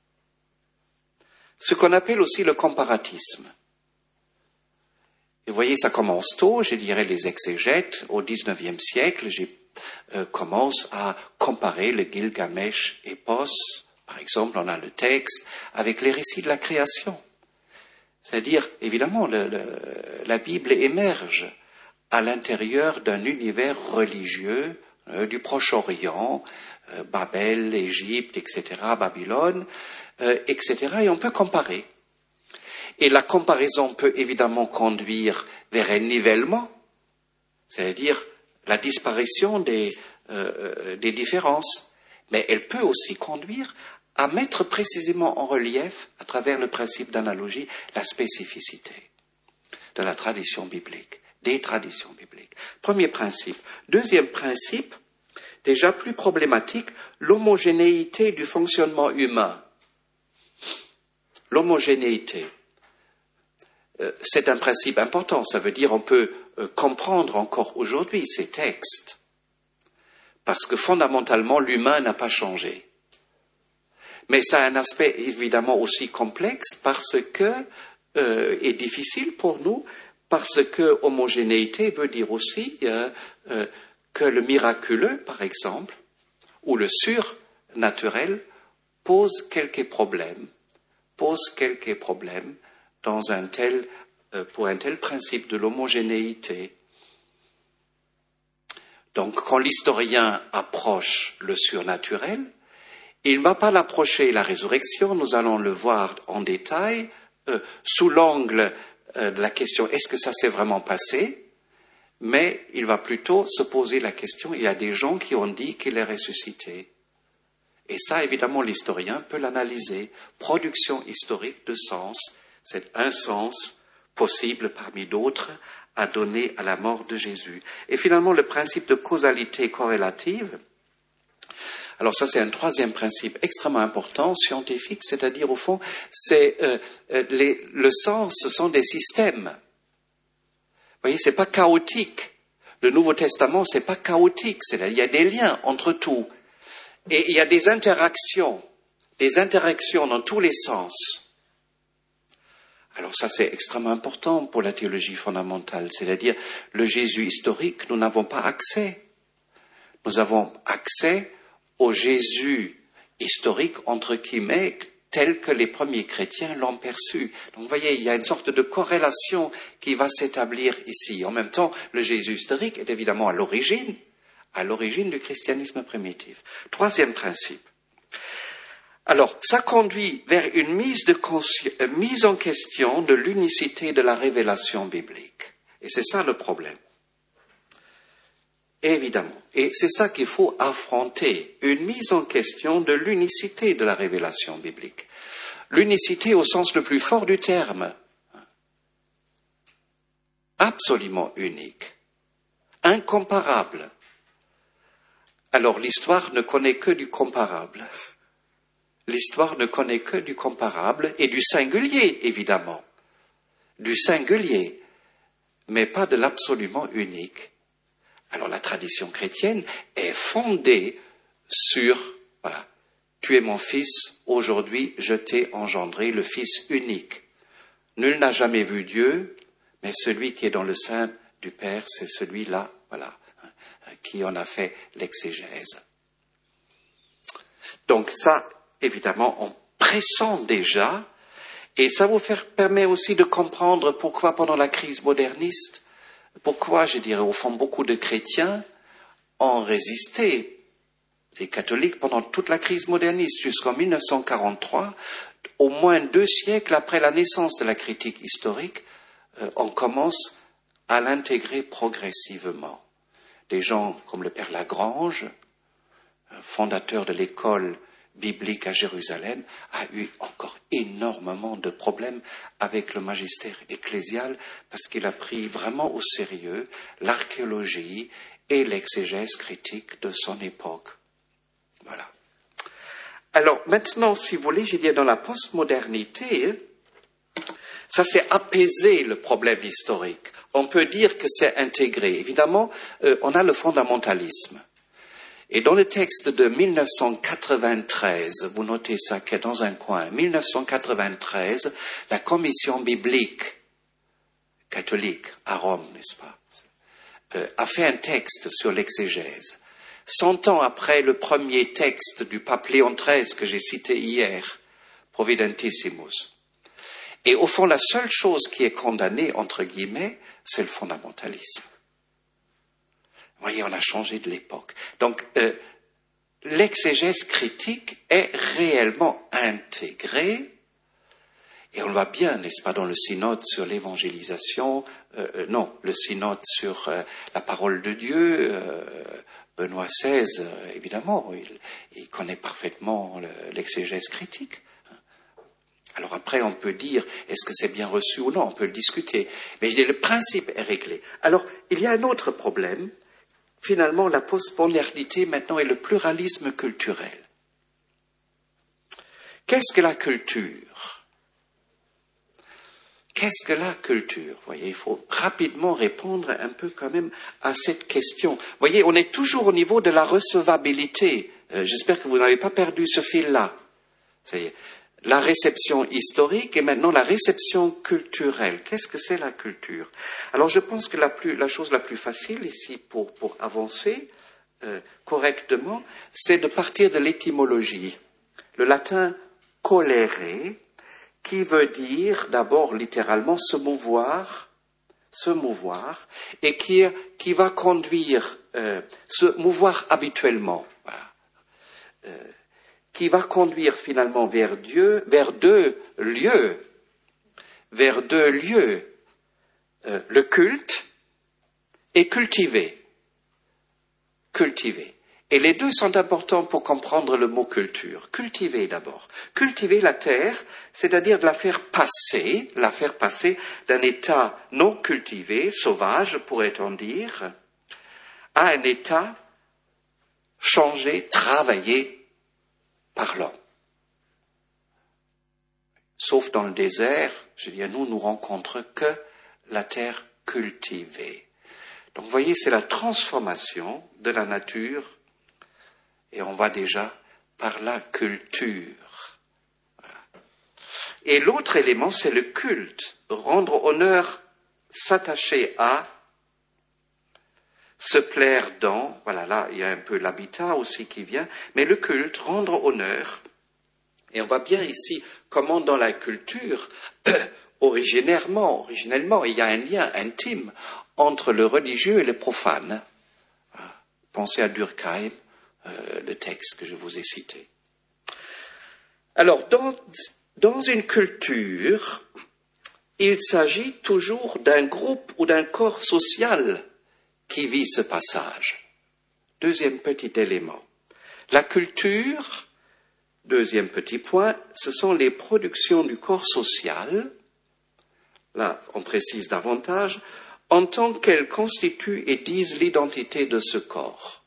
ce qu'on appelle aussi le comparatisme. Et vous voyez, ça commence tôt, je dirais les exégètes, au dix-neuvième siècle, j'ai, euh, commencent à comparer le Gilgamesh-épos, par exemple, on a le texte, avec les récits de la création. C'est-à-dire, évidemment, le, le, la Bible émerge à l'intérieur d'un univers religieux euh, du Proche-Orient, euh, Babel, Égypte, et cetera, Babylone, euh, et cetera, et on peut comparer. Et la comparaison peut évidemment conduire vers un nivellement, c'est-à-dire la disparition des, euh, des différences, mais elle peut aussi conduire à mettre précisément en relief, à travers le principe d'analogie, la spécificité de la tradition biblique, des traditions bibliques. Premier principe. Deuxième principe, déjà plus problématique, l'homogénéité du fonctionnement humain. L'homogénéité. C'est un principe important, ça veut dire on peut comprendre encore aujourd'hui ces textes, parce que fondamentalement l'humain n'a pas changé. Mais ça a un aspect évidemment aussi complexe parce que, euh, et difficile pour nous, parce que homogénéité veut dire aussi euh, euh, que le miraculeux, par exemple, ou le surnaturel pose quelques problèmes, pose quelques problèmes dans un tel, euh, pour un tel principe de l'homogénéité. Donc, quand l'historien approche le surnaturel, il ne va pas l'approcher, la résurrection, nous allons le voir en détail, euh, sous l'angle euh, de la question est-ce que ça s'est vraiment passé, mais il va plutôt se poser la question, il y a des gens qui ont dit qu'il est ressuscité. Et ça, évidemment, l'historien peut l'analyser. Production historique de sens, c'est un sens possible parmi d'autres à donner à la mort de Jésus. Et finalement, le principe de causalité corrélative. Alors ça, c'est un troisième principe extrêmement important, scientifique, c'est-à-dire, au fond, c'est euh, les, le sens, ce sont des systèmes. Vous voyez, c'est pas chaotique. Le Nouveau Testament, c'est pas chaotique. C'est-à-dire, il y a des liens entre tout. Et il y a des interactions, des interactions dans tous les sens. Alors ça, c'est extrêmement important pour la théologie fondamentale. C'est-à-dire, le Jésus historique, nous n'avons pas accès. Nous avons accès au Jésus historique, entre guillemets, tel que les premiers chrétiens l'ont perçu. Donc, vous voyez, il y a une sorte de corrélation qui va s'établir ici. En même temps, le Jésus historique est évidemment à l'origine, à l'origine du christianisme primitif. Troisième principe. Alors, ça conduit vers une mise, de consci... mise en question de l'unicité de la révélation biblique. Et c'est ça le problème. Évidemment. Et c'est ça qu'il faut affronter, une mise en question de l'unicité de la révélation biblique. L'unicité au sens le plus fort du terme. Absolument unique. Incomparable. Alors l'histoire ne connaît que du comparable. L'histoire ne connaît que du comparable et du singulier, évidemment. Du singulier, mais pas de l'absolument unique. Alors la tradition chrétienne est fondée sur, voilà, tu es mon fils, aujourd'hui je t'ai engendré, le fils unique. Nul n'a jamais vu Dieu, mais celui qui est dans le sein du Père, c'est celui-là, voilà, qui en a fait l'exégèse. Donc ça, évidemment, on pressent déjà, et ça vous fait, permet aussi de comprendre pourquoi pendant la crise moderniste, pourquoi, je dirais, au fond, beaucoup de chrétiens ont résisté, les catholiques, pendant toute la crise moderniste, jusqu'en mille neuf cent quarante-trois, au moins deux siècles après la naissance de la critique historique, euh, on commence à l'intégrer progressivement. Des gens comme le père Lagrange, fondateur de l'école biblique à Jérusalem, a eu encore énormément de problèmes avec le magistère ecclésial parce qu'il a pris vraiment au sérieux l'archéologie et l'exégèse critique de son époque. Voilà. Alors maintenant, si vous voulez, je dis dans la postmodernité, ça c'est apaiser le problème historique. On peut dire que c'est intégré. Évidemment, euh, on a le fondamentalisme. Et dans le texte de mille neuf cent quatre-vingt-treize, vous notez ça qui est dans un coin, mille neuf cent quatre-vingt-treize, la commission biblique catholique à Rome, n'est-ce pas, euh, a fait un texte sur l'exégèse. Cent ans après le premier texte du pape Léon treize que j'ai cité hier, Providentissimus. Et au fond, la seule chose qui est condamnée, entre guillemets, c'est le fondamentalisme. Vous voyez, on a changé de l'époque. Donc, euh, l'exégèse critique est réellement intégrée, et on le voit bien, n'est-ce pas, dans le synode sur l'évangélisation, euh, non, le synode sur euh, la parole de Dieu, euh, Benoît seize, euh, évidemment, il, il connaît parfaitement le, l'exégèse critique. Alors après, on peut dire, est-ce que c'est bien reçu ou non, on peut le discuter. Mais le principe est réglé. Alors, il y a un autre problème. Finalement, la postmodernité maintenant est le pluralisme culturel. Qu'est-ce que la culture ? Qu'est-ce que la culture ? Vous voyez, il faut rapidement répondre un peu quand même à cette question. Vous voyez, on est toujours au niveau de la recevabilité. Euh, j'espère que vous n'avez pas perdu ce fil-là. Ça y est. La réception historique et maintenant la réception culturelle. Qu'est-ce que c'est la culture ? Alors je pense que la, plus, la chose la plus facile ici pour, pour avancer euh, correctement, c'est de partir de l'étymologie. Le latin colere, qui veut dire d'abord littéralement se mouvoir, se mouvoir, et qui, qui va conduire, euh, se mouvoir habituellement. Voilà. Euh, qui va conduire finalement vers Dieu, vers deux lieux, vers deux lieux, euh, le culte et cultiver. Cultiver. Et les deux sont importants pour comprendre le mot culture. Cultiver d'abord. Cultiver la terre, c'est-à-dire de la faire passer, la faire passer d'un état non cultivé, sauvage, pourrait-on dire, à un état changé, travaillé, par l'homme. Sauf dans le désert, je dis à nous, nous rencontrons que la terre cultivée. Donc vous voyez, c'est la transformation de la nature et on va déjà par la culture. Voilà. Et l'autre élément, c'est le culte. Rendre honneur, s'attacher à, se plaire dans, voilà, là, il y a un peu l'habitat aussi qui vient, mais le culte, rendre honneur. Et on voit bien ici comment dans la culture, originairement, originellement, il y a un lien intime entre le religieux et le profane. Pensez à Durkheim, euh, le texte que je vous ai cité. Alors, dans, dans une culture, il s'agit toujours d'un groupe ou d'un corps social qui vit ce passage. Deuxième petit élément. La culture, deuxième petit point, ce sont les productions du corps social, là on précise davantage, en tant qu'elles constituent et disent l'identité de ce corps.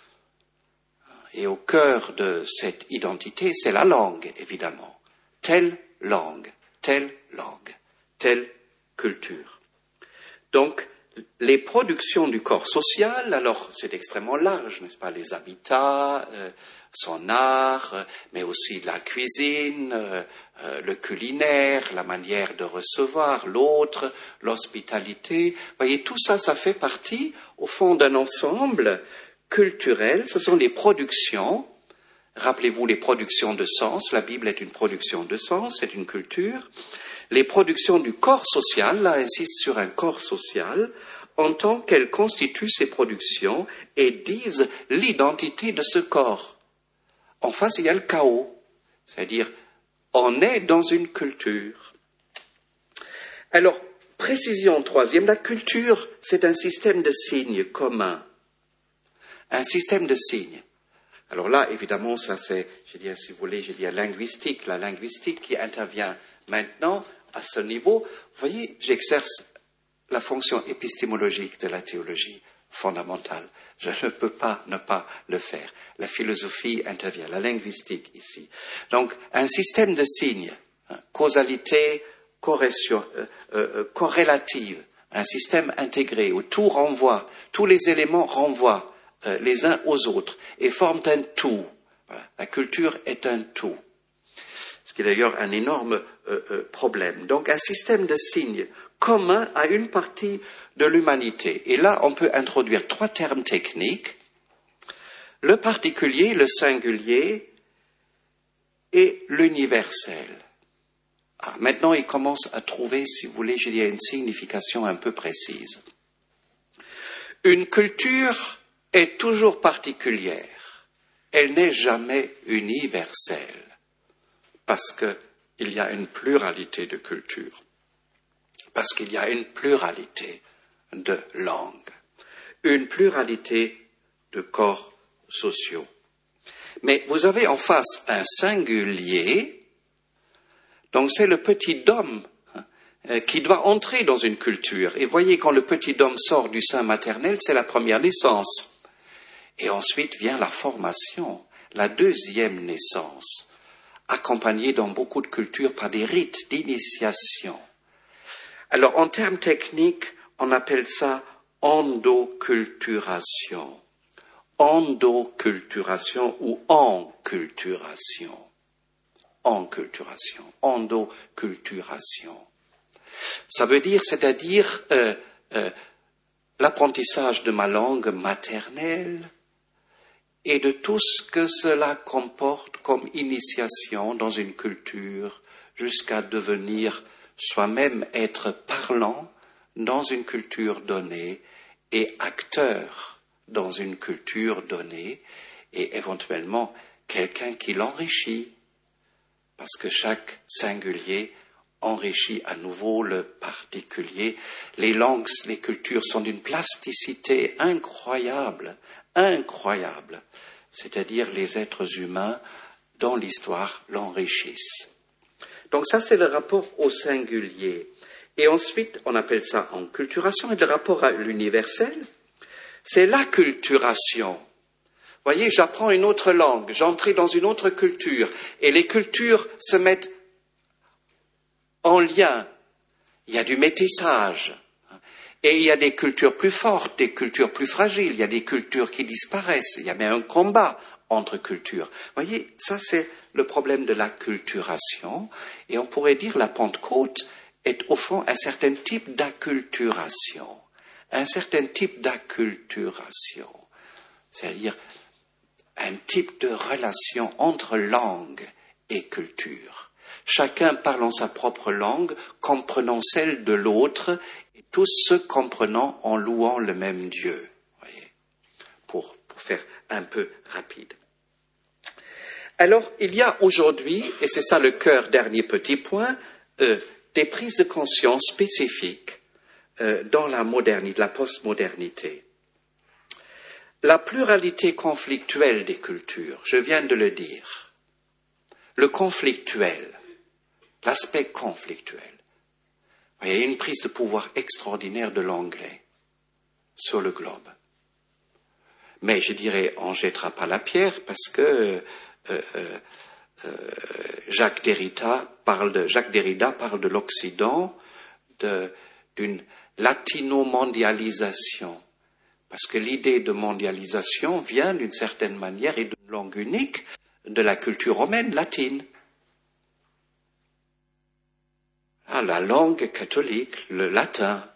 Et au cœur de cette identité, c'est la langue, évidemment. Telle langue, telle langue, telle culture. Donc, les productions du corps social, alors c'est extrêmement large, n'est-ce pas? Les habitats, euh, son art, euh, mais aussi la cuisine, euh, euh, le culinaire, la manière de recevoir l'autre, l'hospitalité. Vous voyez, tout ça, ça fait partie, au fond, d'un ensemble culturel. Ce sont les productions. Rappelez-vous les productions de sens. La Bible est une production de sens, c'est une culture. Les productions du corps social, là, insiste sur un corps social, en tant qu'elles constituent ces productions et disent l'identité de ce corps. En face, il y a le chaos, c'est-à-dire on est dans une culture. Alors, précision troisième, la culture, c'est un système de signes communs. Un système de signes. Alors là, évidemment, ça c'est, je dirais, si vous voulez, je dirais linguistique, la linguistique qui intervient maintenant à ce niveau. Vous voyez, j'exerce la fonction épistémologique de la théologie fondamentale. Je ne peux pas ne pas le faire. La philosophie intervient, la linguistique ici. Donc, un système de signes, hein, causalité, corrélation, euh, euh, corrélative, un système intégré où tout renvoie, tous les éléments renvoient euh, les uns aux autres et forment un tout. Voilà. La culture est un tout. Ce qui est d'ailleurs un énorme euh, euh, problème. Donc, un système de signes commun à une partie de l'humanité. Et là, on peut introduire trois termes techniques, le particulier, le singulier et l'universel. Ah, maintenant, il commence à trouver, si vous voulez, je dirais, une signification un peu précise. Une culture est toujours particulière. Elle n'est jamais universelle. Parce qu'il y a une pluralité de cultures. Parce qu'il y a une pluralité de langues, une pluralité de corps sociaux. Mais vous avez en face un singulier, donc c'est le petit homme hein, qui doit entrer dans une culture. Et voyez, quand le petit homme sort du sein maternel, c'est la première naissance. Et ensuite vient la formation, la deuxième naissance, accompagnée dans beaucoup de cultures par des rites d'initiation. Alors, en termes techniques, on appelle ça endoculturation. Endoculturation ou enculturation. Enculturation, endoculturation. Ça veut dire, c'est-à-dire euh, euh, l'apprentissage de ma langue maternelle et de tout ce que cela comporte comme initiation dans une culture jusqu'à devenir soi-même être parlant dans une culture donnée et acteur dans une culture donnée et éventuellement quelqu'un qui l'enrichit parce que chaque singulier enrichit à nouveau le particulier. Les langues, les cultures sont d'une plasticité incroyable, incroyable. C'est-à-dire les êtres humains dans l'histoire l'enrichissent. Donc ça, c'est le rapport au singulier. Et ensuite, on appelle ça enculturation. Et le rapport à l'universel, c'est l'acculturation. Vous voyez, j'apprends une autre langue, j'entre dans une autre culture, et les cultures se mettent en lien. Il y a du métissage. Et il y a des cultures plus fortes, des cultures plus fragiles, il y a des cultures qui disparaissent, il y a même un combat entre cultures. Vous voyez, ça c'est le problème de l'acculturation, et on pourrait dire la Pentecôte est au fond un certain type d'acculturation, un certain type d'acculturation, c'est-à-dire un type de relation entre langue et culture. Chacun parlant sa propre langue, comprenant celle de l'autre, et tous se comprenant en louant le même Dieu. Voyez, pour, pour faire un peu rapide. Alors, il y a aujourd'hui, et c'est ça le cœur, dernier petit point, euh, des prises de conscience spécifiques euh, dans la modernité, la postmodernité. La pluralité conflictuelle des cultures, je viens de le dire. Le conflictuel, l'aspect conflictuel. Il y a une prise de pouvoir extraordinaire de l'anglais sur le globe. Mais je dirais, on ne jettera pas la pierre parce que euh, euh, euh, Jacques Derrida parle de, Jacques Derrida parle de l'Occident, de, d'une latino-mondialisation. Parce que l'idée de mondialisation vient d'une certaine manière et d'une langue unique de la culture romaine latine. Ah, la langue catholique, le latin.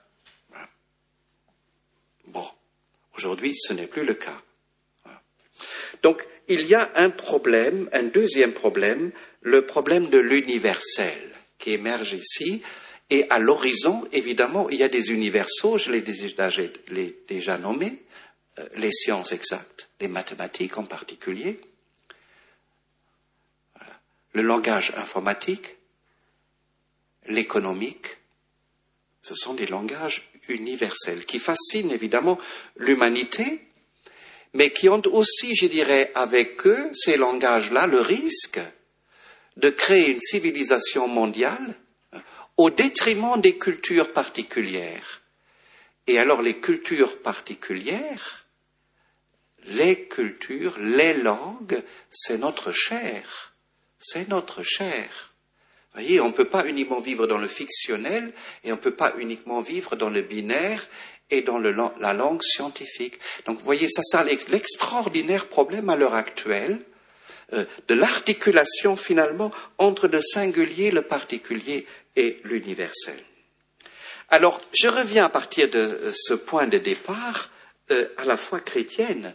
Bon, aujourd'hui, ce n'est plus le cas. Donc, il y a un problème, un deuxième problème, le problème de l'universel qui émerge ici. Et à l'horizon, évidemment, il y a des universaux, je l'ai déjà, l'ai déjà nommé, euh, les sciences exactes, les mathématiques en particulier, voilà. Le langage informatique, l'économique, ce sont des langages universels qui fascinent évidemment l'humanité, mais qui ont aussi, je dirais, avec eux, ces langages-là, le risque de créer une civilisation mondiale au détriment des cultures particulières. Et alors les cultures particulières, les cultures, les langues, c'est notre chair, c'est notre chair. Vous voyez, on ne peut pas uniquement vivre dans le fictionnel et on ne peut pas uniquement vivre dans le binaire et dans le, la langue scientifique. Donc vous voyez, ça, ça l'extraordinaire problème à l'heure actuelle euh, de l'articulation finalement entre le singulier, le particulier et l'universel. Alors, je reviens à partir de ce point de départ euh, à la foi chrétienne.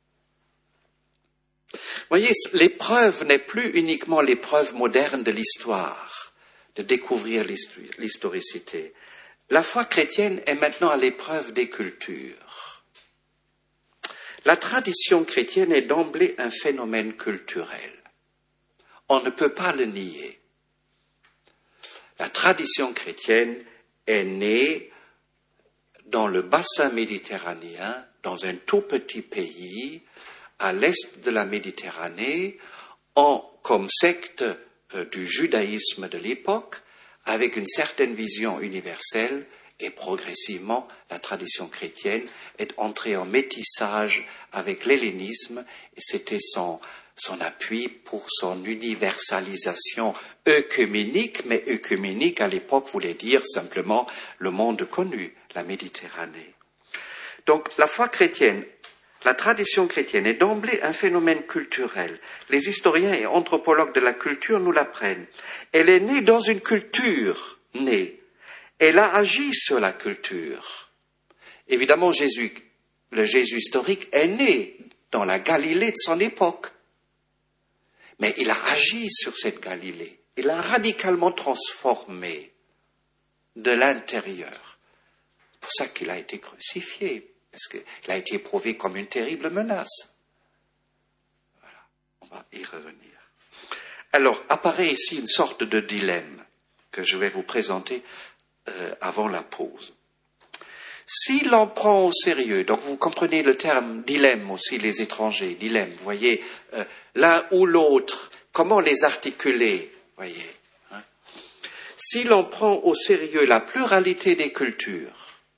Vous voyez, l'épreuve n'est plus uniquement l'épreuve moderne de l'histoire, de découvrir l'historicité. La foi chrétienne est maintenant à l'épreuve des cultures. La tradition chrétienne est d'emblée un phénomène culturel. On ne peut pas le nier. La tradition chrétienne est née dans le bassin méditerranéen, dans un tout petit pays, à l'est de la Méditerranée, en, comme secte euh, du judaïsme de l'époque, avec une certaine vision universelle, et progressivement, la tradition chrétienne est entrée en métissage avec l'hellénisme, et c'était son, son appui pour son universalisation œcuménique, mais œcuménique à l'époque voulait dire simplement le monde connu, la Méditerranée. Donc la foi chrétienne, la tradition chrétienne est d'emblée un phénomène culturel. Les historiens et anthropologues de la culture nous l'apprennent. Elle est née dans une culture née. Elle a agi sur la culture. Évidemment, Jésus, le Jésus historique est né dans la Galilée de son époque. Mais il a agi sur cette Galilée. Il l'a radicalement transformée de l'intérieur. C'est pour ça qu'il a été crucifié. Parce qu'il a été éprouvé comme une terrible menace. Voilà, on va y revenir. Alors, apparaît ici une sorte de dilemme que je vais vous présenter euh, avant la pause. Si l'on prend au sérieux, donc vous comprenez le terme dilemme aussi, les étrangers, dilemme, vous voyez, euh, l'un ou l'autre, comment les articuler, vous voyez. Hein. Si l'on prend au sérieux la pluralité des cultures,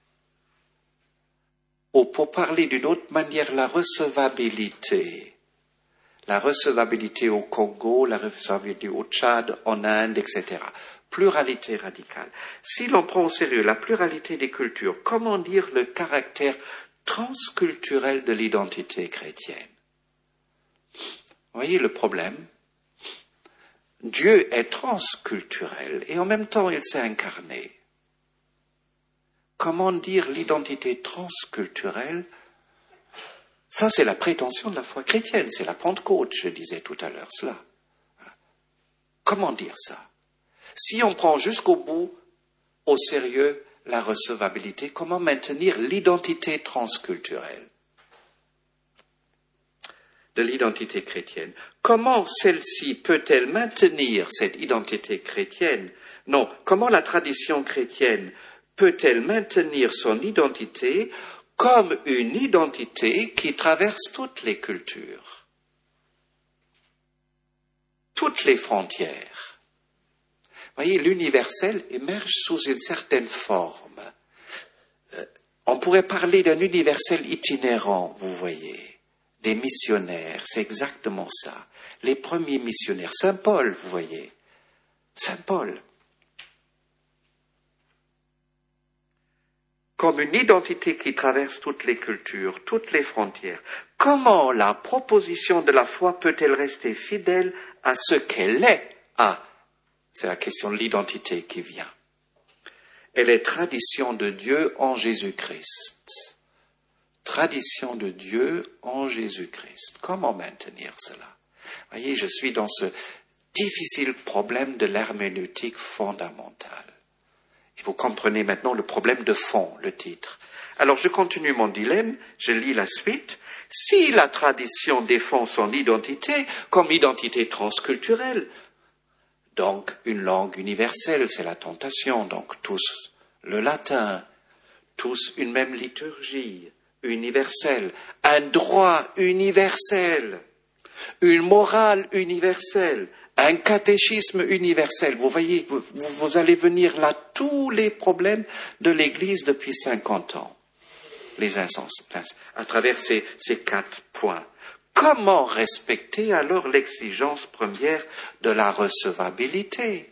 ou pour parler d'une autre manière, la recevabilité. La recevabilité au Congo, la recevabilité au Tchad, en Inde, et cetera. Pluralité radicale. Si l'on prend au sérieux la pluralité des cultures, comment dire le caractère transculturel de l'identité chrétienne? Vous voyez le problème? Dieu est transculturel et en même temps il s'est incarné. Comment dire l'identité transculturelle? Ça, c'est la prétention de la foi chrétienne, c'est la Pentecôte, je disais tout à l'heure cela. Comment dire ça? Si on prend jusqu'au bout, au sérieux, la recevabilité, comment maintenir l'identité transculturelle de l'identité chrétienne? Comment celle-ci peut-elle maintenir cette identité chrétienne? Non, comment la tradition chrétienne peut-elle maintenir son identité comme une identité qui traverse toutes les cultures, toutes les frontières. Vous voyez, l'universel émerge sous une certaine forme. Euh, on pourrait parler d'un universel itinérant, vous voyez, des missionnaires, c'est exactement ça. Les premiers missionnaires, Saint Paul, vous voyez, Saint Paul. Comme une identité qui traverse toutes les cultures, toutes les frontières. Comment la proposition de la foi peut-elle rester fidèle à ce qu'elle est? Ah, c'est la question de l'identité qui vient. Elle est tradition de Dieu en Jésus-Christ. Tradition de Dieu en Jésus-Christ. Comment maintenir cela? Voyez, je suis dans ce difficile problème de l'herméneutique fondamentale. Et vous comprenez maintenant le problème de fond, le titre. Alors je continue mon dilemme, je lis la suite. Si la tradition défend son identité comme identité transculturelle, donc une langue universelle, c'est la tentation, donc tous le latin, tous une même liturgie universelle, un droit universel, une morale universelle, un catéchisme universel. Vous voyez, vous, vous allez venir là tous les problèmes de l'Église depuis cinquante ans, les instances, à travers ces, ces quatre points. Comment respecter alors l'exigence première de la recevabilité?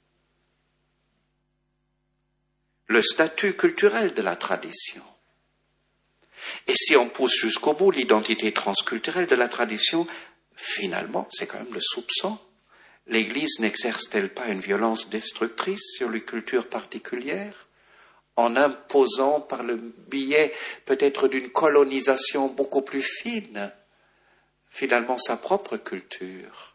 Le statut culturel de la tradition. Et si on pousse jusqu'au bout l'identité transculturelle de la tradition, finalement, c'est quand même le soupçon. L'Église n'exerce-t-elle pas une violence destructrice sur les cultures particulières, en imposant par le biais peut-être d'une colonisation beaucoup plus fine, finalement sa propre culture?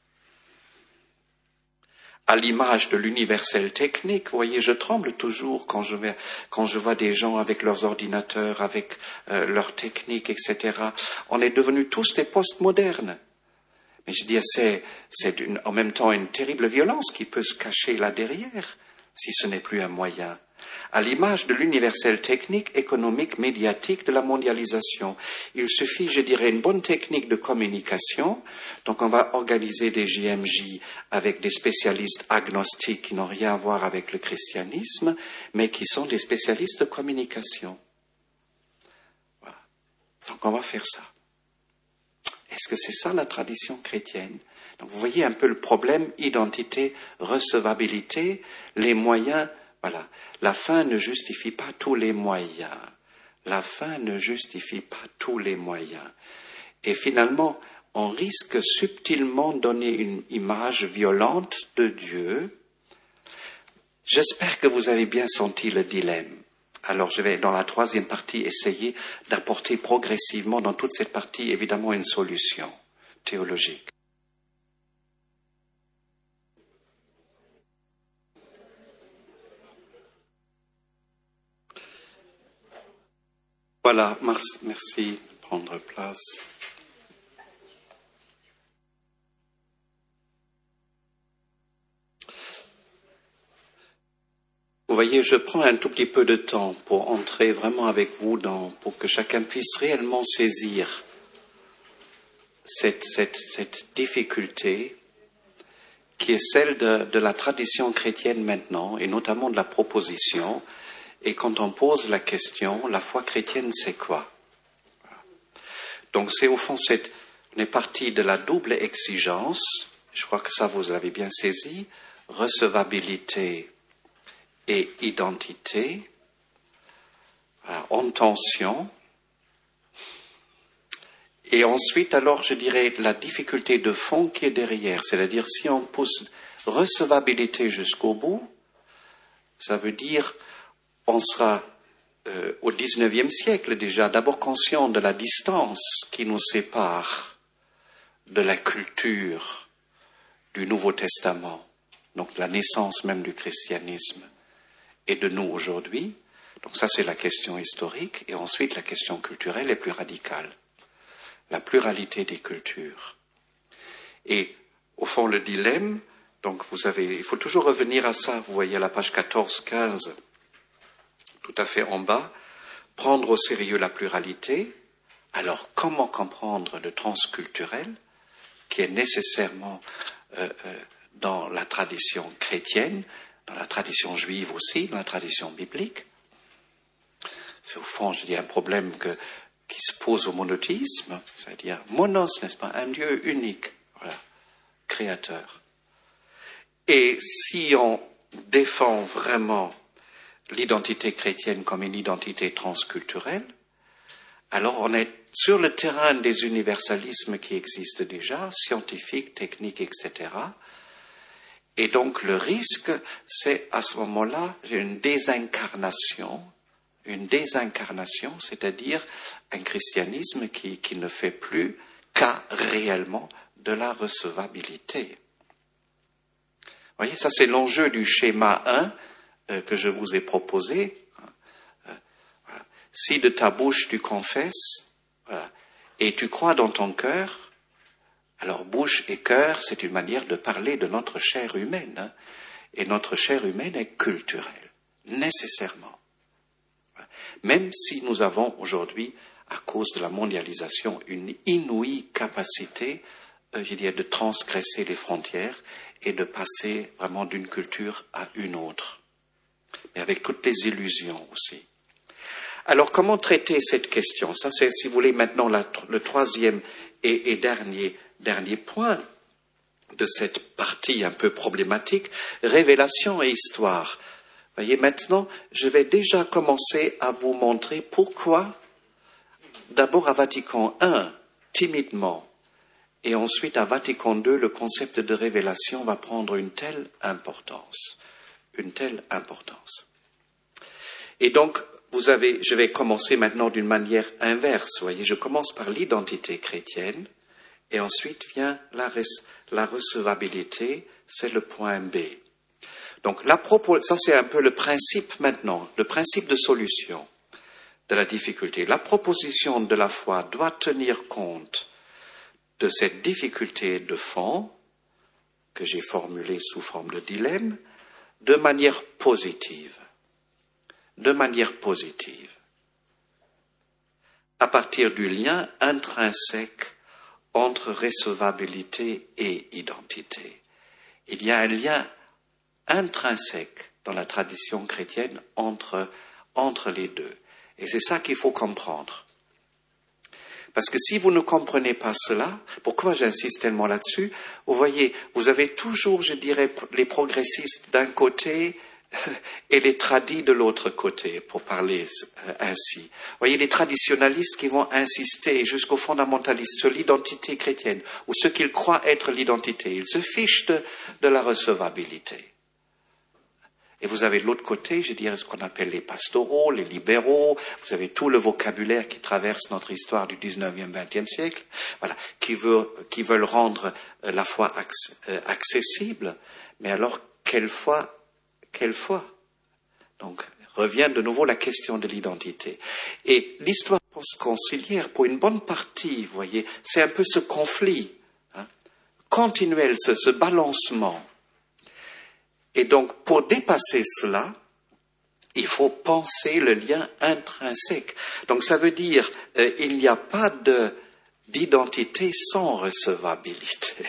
À l'image de l'universel technique, vous voyez, je tremble toujours quand je, vais, quand je vois des gens avec leurs ordinateurs, avec euh, leurs techniques, et cetera. On est devenus tous des postmodernes. Mais je dis, c'est, c'est une, en même temps une terrible violence qui peut se cacher là derrière, si ce n'est plus un moyen. À l'image de l'universel technique, économique, médiatique de la mondialisation. Il suffit, je dirais, une bonne technique de communication. Donc on va organiser des J M J avec des spécialistes agnostiques qui n'ont rien à voir avec le christianisme, mais qui sont des spécialistes de communication. Voilà. Donc on va faire ça. Est-ce que c'est ça la tradition chrétienne? Donc vous voyez un peu le problème, identité, recevabilité, les moyens, voilà. La fin ne justifie pas tous les moyens. La fin ne justifie pas tous les moyens. Et finalement, on risque subtilement de donner une image violente de Dieu. J'espère que vous avez bien senti le dilemme. Alors je vais, dans la troisième partie, essayer d'apporter progressivement dans toute cette partie, évidemment, une solution théologique. Voilà, merci de prendre place. Vous voyez, je prends un tout petit peu de temps pour entrer vraiment avec vous dans, pour que chacun puisse réellement saisir cette, cette, cette difficulté qui est celle de, de la tradition chrétienne maintenant, et notamment de la proposition. Et quand on pose la question, la foi chrétienne, c'est quoi? Donc c'est au fond, cette, on est parti de la double exigence, je crois que ça vous avez bien saisi, recevabilité et identité, voilà, en tension. Et ensuite, alors, je dirais la difficulté de fond qui est derrière, c'est-à-dire si on pousse recevabilité jusqu'au bout, ça veut dire on sera euh, au dix-neuvième siècle déjà d'abord conscient de la distance qui nous sépare de la culture du Nouveau Testament, donc la naissance même du christianisme, et de nous aujourd'hui. Donc ça, c'est la question historique. Et ensuite, la question culturelle est plus radicale. La pluralité des cultures. Et au fond, le dilemme, donc vous avez, il faut toujours revenir à ça. Vous voyez à la page quatorze quinze, tout à fait en bas. prendre au sérieux la pluralité, alors comment comprendre le transculturel, qui est nécessairement euh, euh, dans la tradition chrétienne, dans la tradition juive aussi, dans la tradition biblique. C'est au fond, je dis, un problème que, qui se pose au monothéisme, c'est-à-dire monos, n'est-ce pas, un Dieu unique, voilà, créateur. Et si on défend vraiment l'identité chrétienne comme une identité transculturelle, alors on est sur le terrain des universalismes qui existent déjà, scientifiques, techniques, et cetera. Et donc le risque, c'est à ce moment-là une désincarnation, une désincarnation, c'est-à-dire un christianisme qui, qui ne fait plus cas réellement de la recevabilité. Vous voyez, ça c'est l'enjeu du schéma un euh, que je vous ai proposé. Euh, voilà. Si de ta bouche tu confesses, voilà, et tu crois dans ton cœur, alors bouche et cœur, c'est une manière de parler de notre chair humaine. Hein, et notre chair humaine est culturelle, nécessairement. Même si nous avons aujourd'hui, à cause de la mondialisation, une inouïe capacité, euh, je dirais, de transgresser les frontières et de passer vraiment d'une culture à une autre. Mais avec toutes les illusions aussi. Alors, comment traiter cette question? Ça, c'est, si vous voulez, maintenant la, le troisième et, et dernier, dernier point de cette partie un peu problématique, révélation et histoire. Vous voyez, maintenant, je vais déjà commencer à vous montrer pourquoi, d'abord à Vatican un, timidement, et ensuite à Vatican deux, le concept de révélation va prendre une telle importance, une telle importance. Et donc, vous avez, je vais commencer maintenant d'une manière inverse. Vous voyez, je commence par l'identité chrétienne, et ensuite vient la, la recevabilité, c'est le point B. Donc, la propos, ça c'est un peu le principe maintenant, le principe de solution de la difficulté. La proposition de la foi doit tenir compte de cette difficulté de fond que j'ai formulée sous forme de dilemme, de manière positive. De manière positive. À partir du lien intrinsèque entre recevabilité et identité. Il y a un lien intrinsèque dans la tradition chrétienne entre, entre les deux. Et c'est ça qu'il faut comprendre. Parce que si vous ne comprenez pas cela, pourquoi j'insiste tellement là-dessus? Vous voyez, vous avez toujours, je dirais, les progressistes d'un côté et les tradis de l'autre côté, pour parler ainsi. Vous voyez, les traditionalistes qui vont insister jusqu'aux fondamentalistes sur l'identité chrétienne, ou ce qu'ils croient être l'identité. Ils se fichent de, de la recevabilité. Et vous avez de l'autre côté, je dirais, ce qu'on appelle les pastoraux, les libéraux, vous avez tout le vocabulaire qui traverse notre histoire du dix-neuvième, vingtième siècle, voilà, qui, veut, qui veulent rendre la foi accessible, mais alors, quelle foi, quelle foi? Donc, revient de nouveau la question de l'identité. Et l'histoire post-conciliaire, pour une bonne partie, vous voyez, c'est un peu ce conflit, hein, continuel, ce, ce balancement. Et donc, pour dépasser cela, il faut penser le lien intrinsèque. Donc, ça veut dire euh, il n'y a pas de, d'identité sans recevabilité.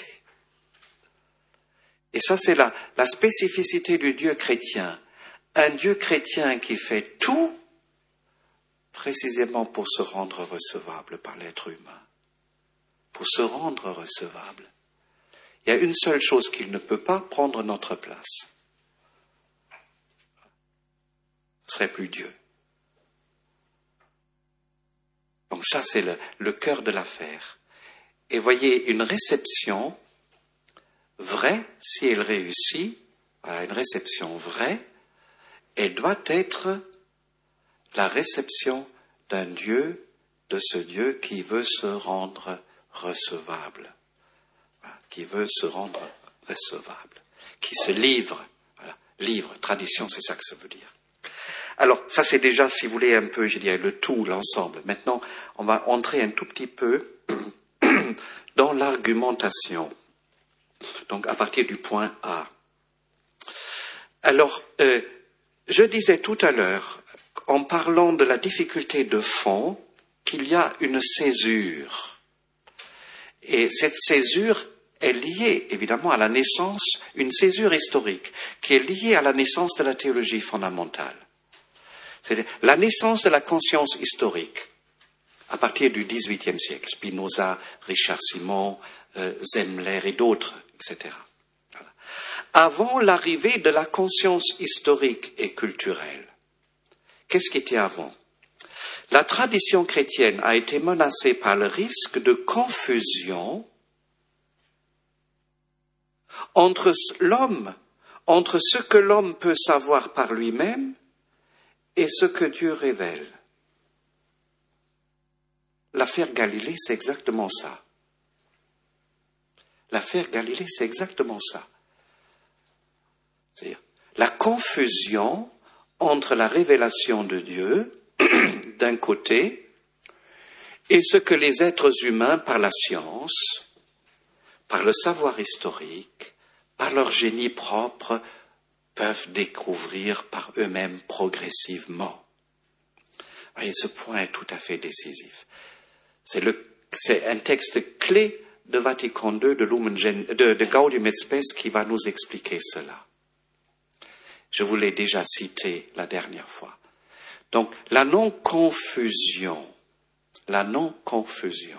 Et ça, c'est la, la spécificité du Dieu chrétien. Un Dieu chrétien qui fait tout précisément pour se rendre recevable par l'être humain. Pour se rendre recevable. Il y a une seule chose qu'il ne peut pas, prendre notre place. Ce serait plus Dieu. Donc ça, c'est le, le cœur de l'affaire. Et voyez, une réception vraie, si elle réussit, voilà, une réception vraie, elle doit être la réception d'un Dieu, de ce Dieu qui veut se rendre recevable. Voilà, qui veut se rendre recevable. Qui se livre. Voilà, livre, tradition, c'est ça que ça veut dire. Alors, ça c'est déjà, si vous voulez, un peu, je dirais, le tout, l'ensemble. Maintenant, on va entrer un tout petit peu dans l'argumentation. Donc, à partir du point A. Alors, euh, je disais tout à l'heure, en parlant de la difficulté de fond, qu'il y a une césure. Et cette césure est liée, évidemment, à la naissance, une césure historique, qui est liée à la naissance de la théologie fondamentale. C'est-à-dire la naissance de la conscience historique, à partir du dix-huitième siècle, Spinoza, Richard Simon, euh, Zemmler et d'autres, et cetera. Voilà. Avant l'arrivée de la conscience historique et culturelle, qu'est-ce qui était avant? La tradition chrétienne a été menacée par le risque de confusion entre l'homme, entre ce que l'homme peut savoir par lui-même et ce que Dieu révèle. L'affaire Galilée, c'est exactement ça. L'affaire Galilée, c'est exactement ça. C'est-à-dire la confusion entre la révélation de Dieu, d'un côté, et ce que les êtres humains, par la science, par le savoir historique, par leur génie propre, peuvent découvrir par eux-mêmes progressivement. Vous voyez, ce point est tout à fait décisif. C'est, le, c'est un texte clé de Vatican deux, de, Lumen Gen, de, de Gaudium et Spes qui va nous expliquer cela. Je vous l'ai déjà cité la dernière fois. Donc, la non-confusion, la non-confusion.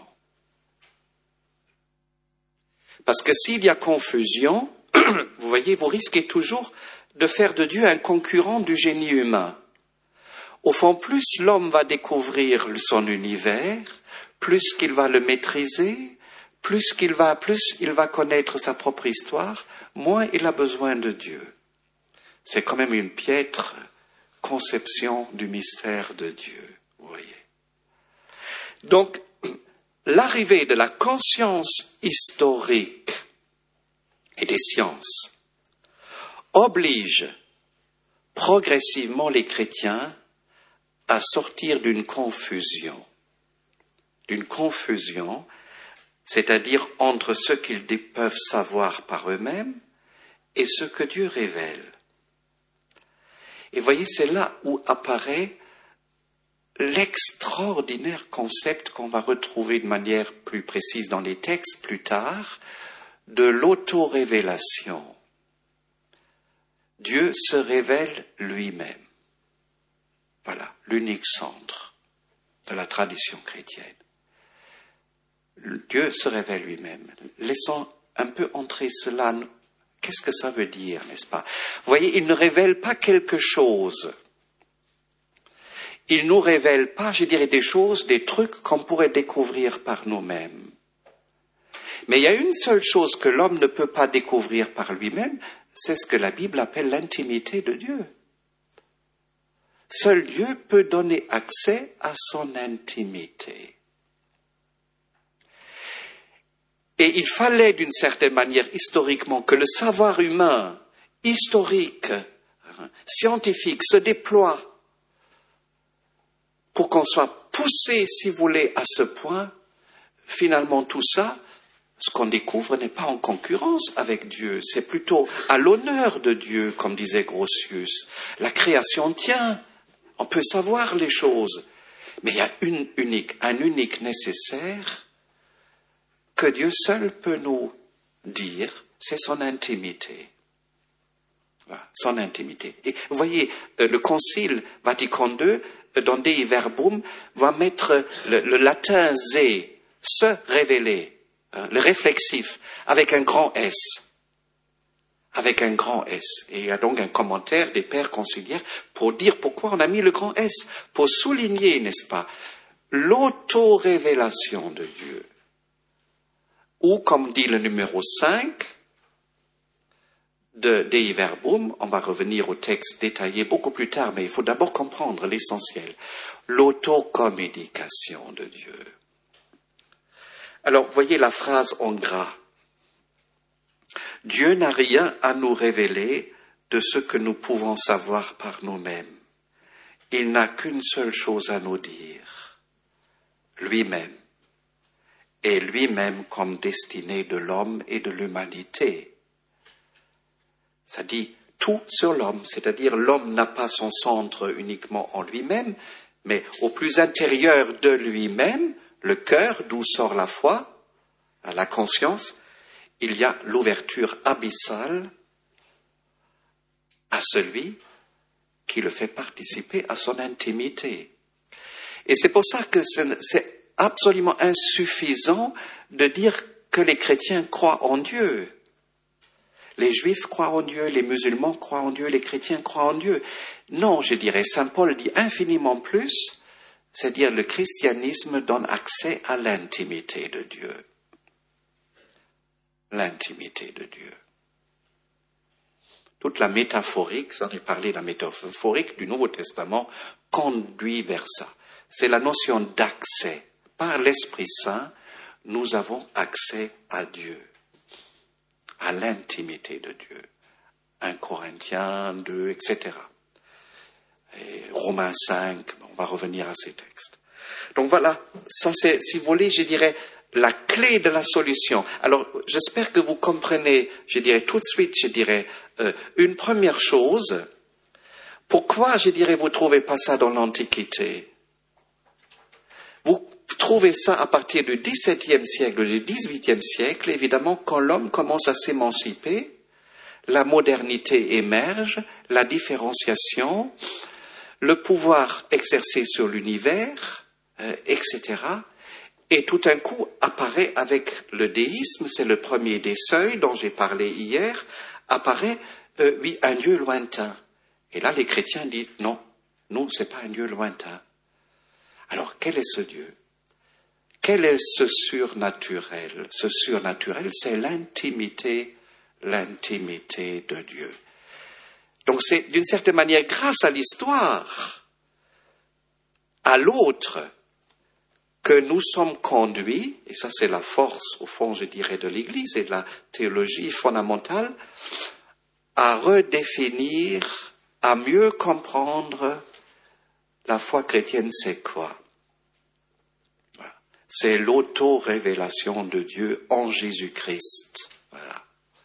Parce que s'il y a confusion, vous voyez, vous risquez toujours de faire de Dieu un concurrent du génie humain. Au fond, plus l'homme va découvrir son univers, plus qu'il va le maîtriser, plus qu'il va, plus il va connaître sa propre histoire, moins il a besoin de Dieu. C'est quand même une piètre conception du mystère de Dieu, vous voyez. Donc, l'arrivée de la conscience historique et des sciences oblige progressivement les chrétiens à sortir d'une confusion, d'une confusion, c'est-à-dire entre ce qu'ils peuvent savoir par eux-mêmes et ce que Dieu révèle. Et voyez, c'est là où apparaît l'extraordinaire concept qu'on va retrouver de manière plus précise dans les textes plus tard, de l'auto-révélation. Dieu se révèle lui-même. Voilà, l'unique centre de la tradition chrétienne. Dieu se révèle lui-même. Laissons un peu entrer cela. Qu'est-ce que ça veut dire, n'est-ce pas? Vous voyez, il ne révèle pas quelque chose. Il ne nous révèle pas, je dirais, des choses, des trucs qu'on pourrait découvrir par nous-mêmes. Mais il y a une seule chose que l'homme ne peut pas découvrir par lui-même, c'est ce que la Bible appelle l'intimité de Dieu. Seul Dieu peut donner accès à son intimité. Et il fallait d'une certaine manière historiquement que le savoir humain, historique, scientifique, se déploie pour qu'on soit poussé, si vous voulez, à ce point. Finalement, tout ça, ce qu'on découvre n'est pas en concurrence avec Dieu, c'est plutôt à l'honneur de Dieu, comme disait Grotius. La création tient, on peut savoir les choses, mais il y a une unique, un unique nécessaire que Dieu seul peut nous dire, c'est son intimité. Voilà, son intimité. Et vous voyez, le Concile Vatican deux, dans Dei Verbum, va mettre le, le latin zé, se révéler, hein, le réflexif, avec un grand S. Avec un grand S. Et il y a donc un commentaire des pères conciliaires pour dire pourquoi on a mis le grand S, pour souligner, n'est-ce pas, l'auto-révélation de Dieu. Ou, comme dit le numéro cinq de Dei Verbum, on va revenir au texte détaillé beaucoup plus tard, mais il faut d'abord comprendre l'essentiel, l'autocommunication de Dieu. Alors, voyez la phrase en gras. Dieu n'a rien à nous révéler de ce que nous pouvons savoir par nous-mêmes. Il n'a qu'une seule chose à nous dire, lui-même. Et lui-même comme destinée de l'homme et de l'humanité. Ça dit, tout sur l'homme, c'est-à-dire l'homme n'a pas son centre uniquement en lui-même, mais au plus intérieur de lui-même, le cœur, d'où sort la foi, la conscience, il y a l'ouverture abyssale à celui qui le fait participer à son intimité. Et c'est pour ça que c'est absolument insuffisant de dire que les chrétiens croient en Dieu. Les juifs croient en Dieu, les musulmans croient en Dieu, les chrétiens croient en Dieu. Non, je dirais, Saint Paul dit infiniment plus, c'est-à-dire le christianisme donne accès à l'intimité de Dieu. L'intimité de Dieu. Toute la métaphorique, j'en ai parlé, la métaphorique du Nouveau Testament conduit vers ça. C'est la notion d'accès. Par l'Esprit Saint, nous avons accès à Dieu, à l'intimité de Dieu. un Corinthiens deux, et cetera. Et Romains cinq, on va revenir à ces textes. Donc voilà, ça c'est, si vous voulez, je dirais, la clé de la solution. Alors, j'espère que vous comprenez, je dirais tout de suite, je dirais, euh, une première chose. Pourquoi, je dirais, vous ne trouvez pas ça dans l'Antiquité? Vous trouvez ça à partir du dix-septième siècle, du dix-huitième siècle, évidemment, quand l'homme commence à s'émanciper, la modernité émerge, la différenciation, le pouvoir exercé sur l'univers, euh, et cetera. Et tout d'un coup apparaît avec le déisme, c'est le premier des seuils dont j'ai parlé hier, apparaît, euh, oui, un Dieu lointain. Et là, les chrétiens disent, non, nous, c'est pas un Dieu lointain. Alors, quel est ce Dieu? Quel est ce surnaturel? Ce surnaturel, c'est l'intimité, l'intimité de Dieu. Donc, c'est d'une certaine manière, grâce à l'histoire, à l'autre, que nous sommes conduits, et ça c'est la force, au fond, je dirais, de l'Église et de la théologie fondamentale, à redéfinir, à mieux comprendre la foi chrétienne, c'est quoi? Voilà. C'est l'auto-révélation de Dieu en Jésus-Christ. Voilà.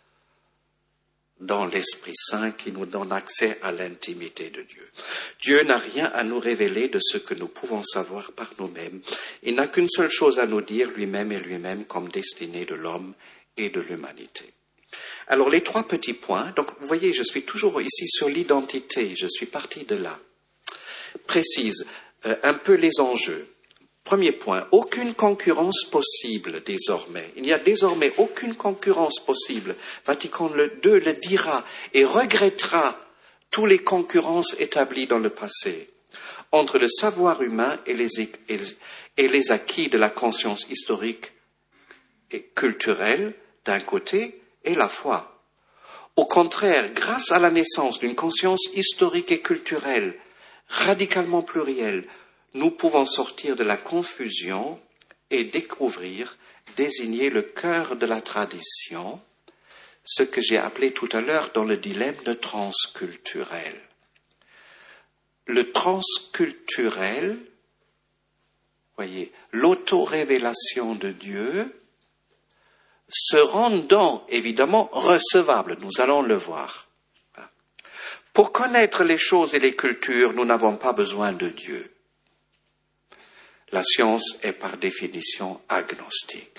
Dans l'Esprit Saint qui nous donne accès à l'intimité de Dieu. Dieu n'a rien à nous révéler de ce que nous pouvons savoir par nous-mêmes. Il n'a qu'une seule chose à nous dire, lui-même et lui-même, comme destinée de l'homme et de l'humanité. Alors, les trois petits points. Donc, vous voyez, je suis toujours ici sur l'identité. Je suis parti de là. Précise euh, un peu les enjeux. Premier point, aucune concurrence possible désormais. Il n'y a désormais aucune concurrence possible. Vatican deux le dira et regrettera toutes les concurrences établies dans le passé entre le savoir humain et les, et les acquis de la conscience historique et culturelle d'un côté et la foi. Au contraire, grâce à la naissance d'une conscience historique et culturelle radicalement plurielle, nous pouvons sortir de la confusion et découvrir, désigner le cœur de la tradition, ce que j'ai appelé tout à l'heure dans le dilemme de transculturel. Le transculturel, voyez, l'auto-révélation de Dieu, se rendant évidemment recevable, nous allons le voir. Pour connaître les choses et les cultures, nous n'avons pas besoin de Dieu. La science est par définition agnostique.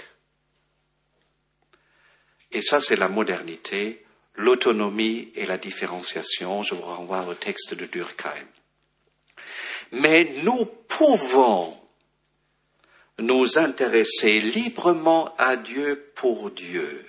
Et ça, c'est la modernité, l'autonomie et la différenciation. Je vous renvoie au texte de Durkheim. Mais nous pouvons nous intéresser librement à Dieu pour Dieu.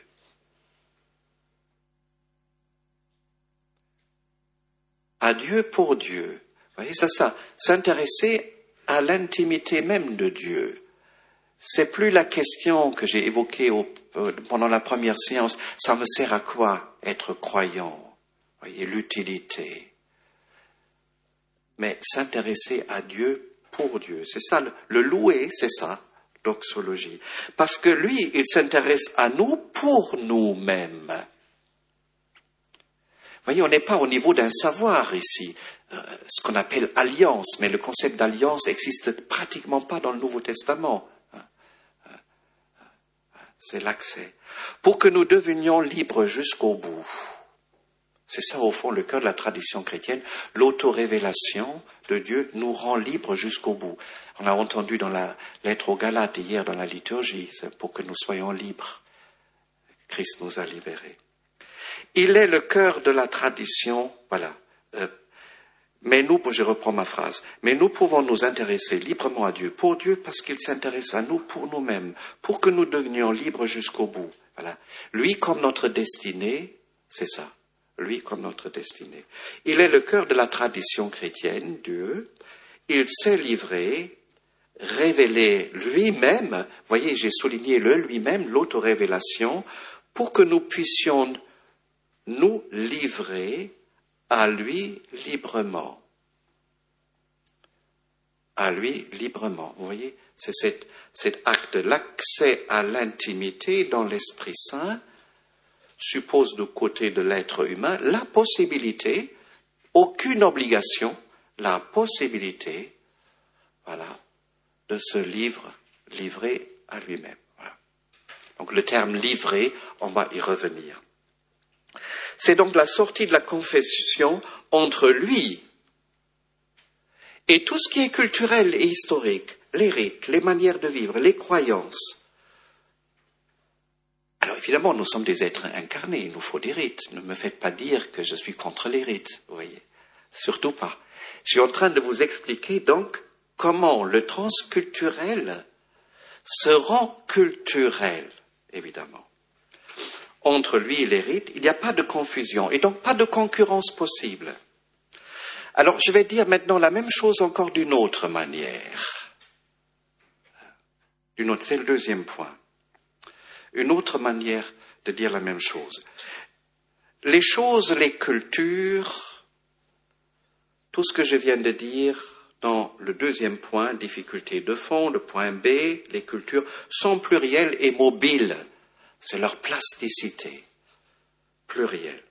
À Dieu pour Dieu. Vous voyez, ça, ça, s'intéresser à l'intimité même de Dieu. C'est plus la question que j'ai évoquée au, euh, pendant la première séance. Ça me sert à quoi être croyant? Vous voyez, l'utilité. Mais s'intéresser à Dieu pour Dieu. C'est ça, le, le louer, c'est ça, doxologie. Parce que lui, il s'intéresse à nous pour nous-mêmes. Vous voyez, on n'est pas au niveau d'un savoir ici, euh, ce qu'on appelle alliance, mais le concept d'alliance n'existe pratiquement pas dans le Nouveau Testament. C'est l'accès. Pour que nous devenions libres jusqu'au bout. C'est ça, au fond, le cœur de la tradition chrétienne. L'autorévélation de Dieu nous rend libres jusqu'au bout. On a entendu dans la lettre aux Galates hier dans la liturgie, c'est pour que nous soyons libres. Christ nous a libérés. Il est le cœur de la tradition, voilà. Euh, mais nous, je reprends ma phrase, mais nous pouvons nous intéresser librement à Dieu, pour Dieu, parce qu'il s'intéresse à nous pour nous-mêmes, pour que nous devenions libres jusqu'au bout. Voilà. Lui comme notre destinée, c'est ça. Lui comme notre destinée. Il est le cœur de la tradition chrétienne, Dieu. Il s'est livré, révélé lui-même, voyez, j'ai souligné le lui-même, l'autorévélation, pour que nous puissions nous livrer à lui librement. À lui librement. Vous voyez, c'est cet, cet acte, l'accès à l'intimité dans l'Esprit Saint, suppose du côté de l'être humain la possibilité, aucune obligation, la possibilité, voilà, de se livre, livrer à lui-même. Voilà. Donc le terme livrer, on va y revenir. C'est donc la sortie de la confession entre lui et tout ce qui est culturel et historique, les rites, les manières de vivre, les croyances. Alors évidemment, nous sommes des êtres incarnés, il nous faut des rites. Ne me faites pas dire que je suis contre les rites, vous voyez. Surtout pas. Je suis en train de vous expliquer donc comment le transculturel se rend culturel, évidemment. Entre lui et les rites, il n'y a pas de confusion et donc pas de concurrence possible. Alors je vais dire maintenant la même chose encore d'une autre manière. D'une autre, c'est le deuxième point. Une autre manière de dire la même chose. Les choses, les cultures, tout ce que je viens de dire dans le deuxième point, difficulté de fond, le point B, les cultures sont plurielles et mobiles. C'est leur plasticité, plurielle.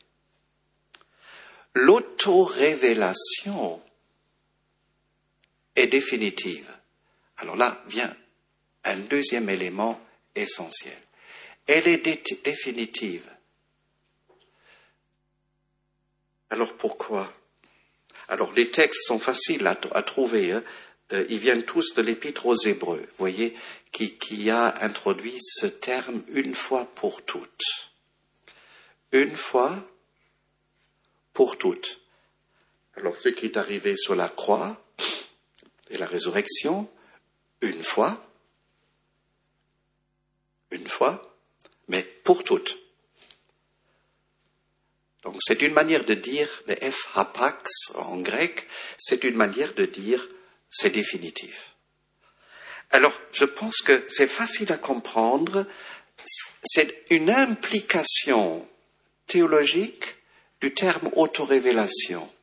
L'autorévélation est définitive. Alors là vient un deuxième élément essentiel. Elle est dé- définitive. Alors pourquoi? Alors les textes sont faciles à, t- à trouver. Hein. Euh, ils viennent tous de l'Épître aux Hébreux, vous voyez, qui, qui a introduit ce terme une fois pour toutes. Une fois pour toutes. Alors ce qui est arrivé sur la croix et la résurrection, une fois, une fois, mais pour toutes. Donc c'est une manière de dire, le F hapax en grec, c'est une manière de dire c'est définitif. Alors je pense que c'est facile à comprendre, c'est une implication théologique du terme autorévélation.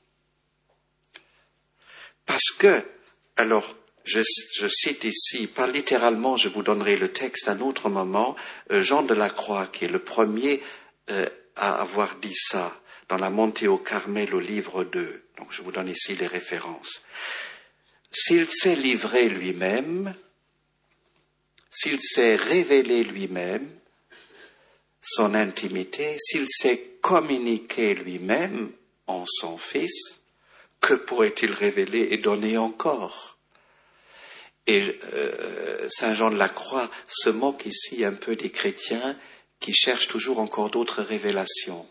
Parce que, alors, je, je cite ici, pas littéralement, je vous donnerai le texte à un autre moment, euh, Jean de la Croix, qui est le premier euh, à avoir dit ça, dans la montée au Carmel au livre deux. Donc je vous donne ici les références. S'il s'est livré lui-même, s'il s'est révélé lui-même, son intimité, s'il s'est communiqué lui-même en son Fils, que pourrait-il révéler et donner encore? Et euh, Saint Jean de la Croix se moque ici un peu des chrétiens qui cherchent toujours encore d'autres révélations.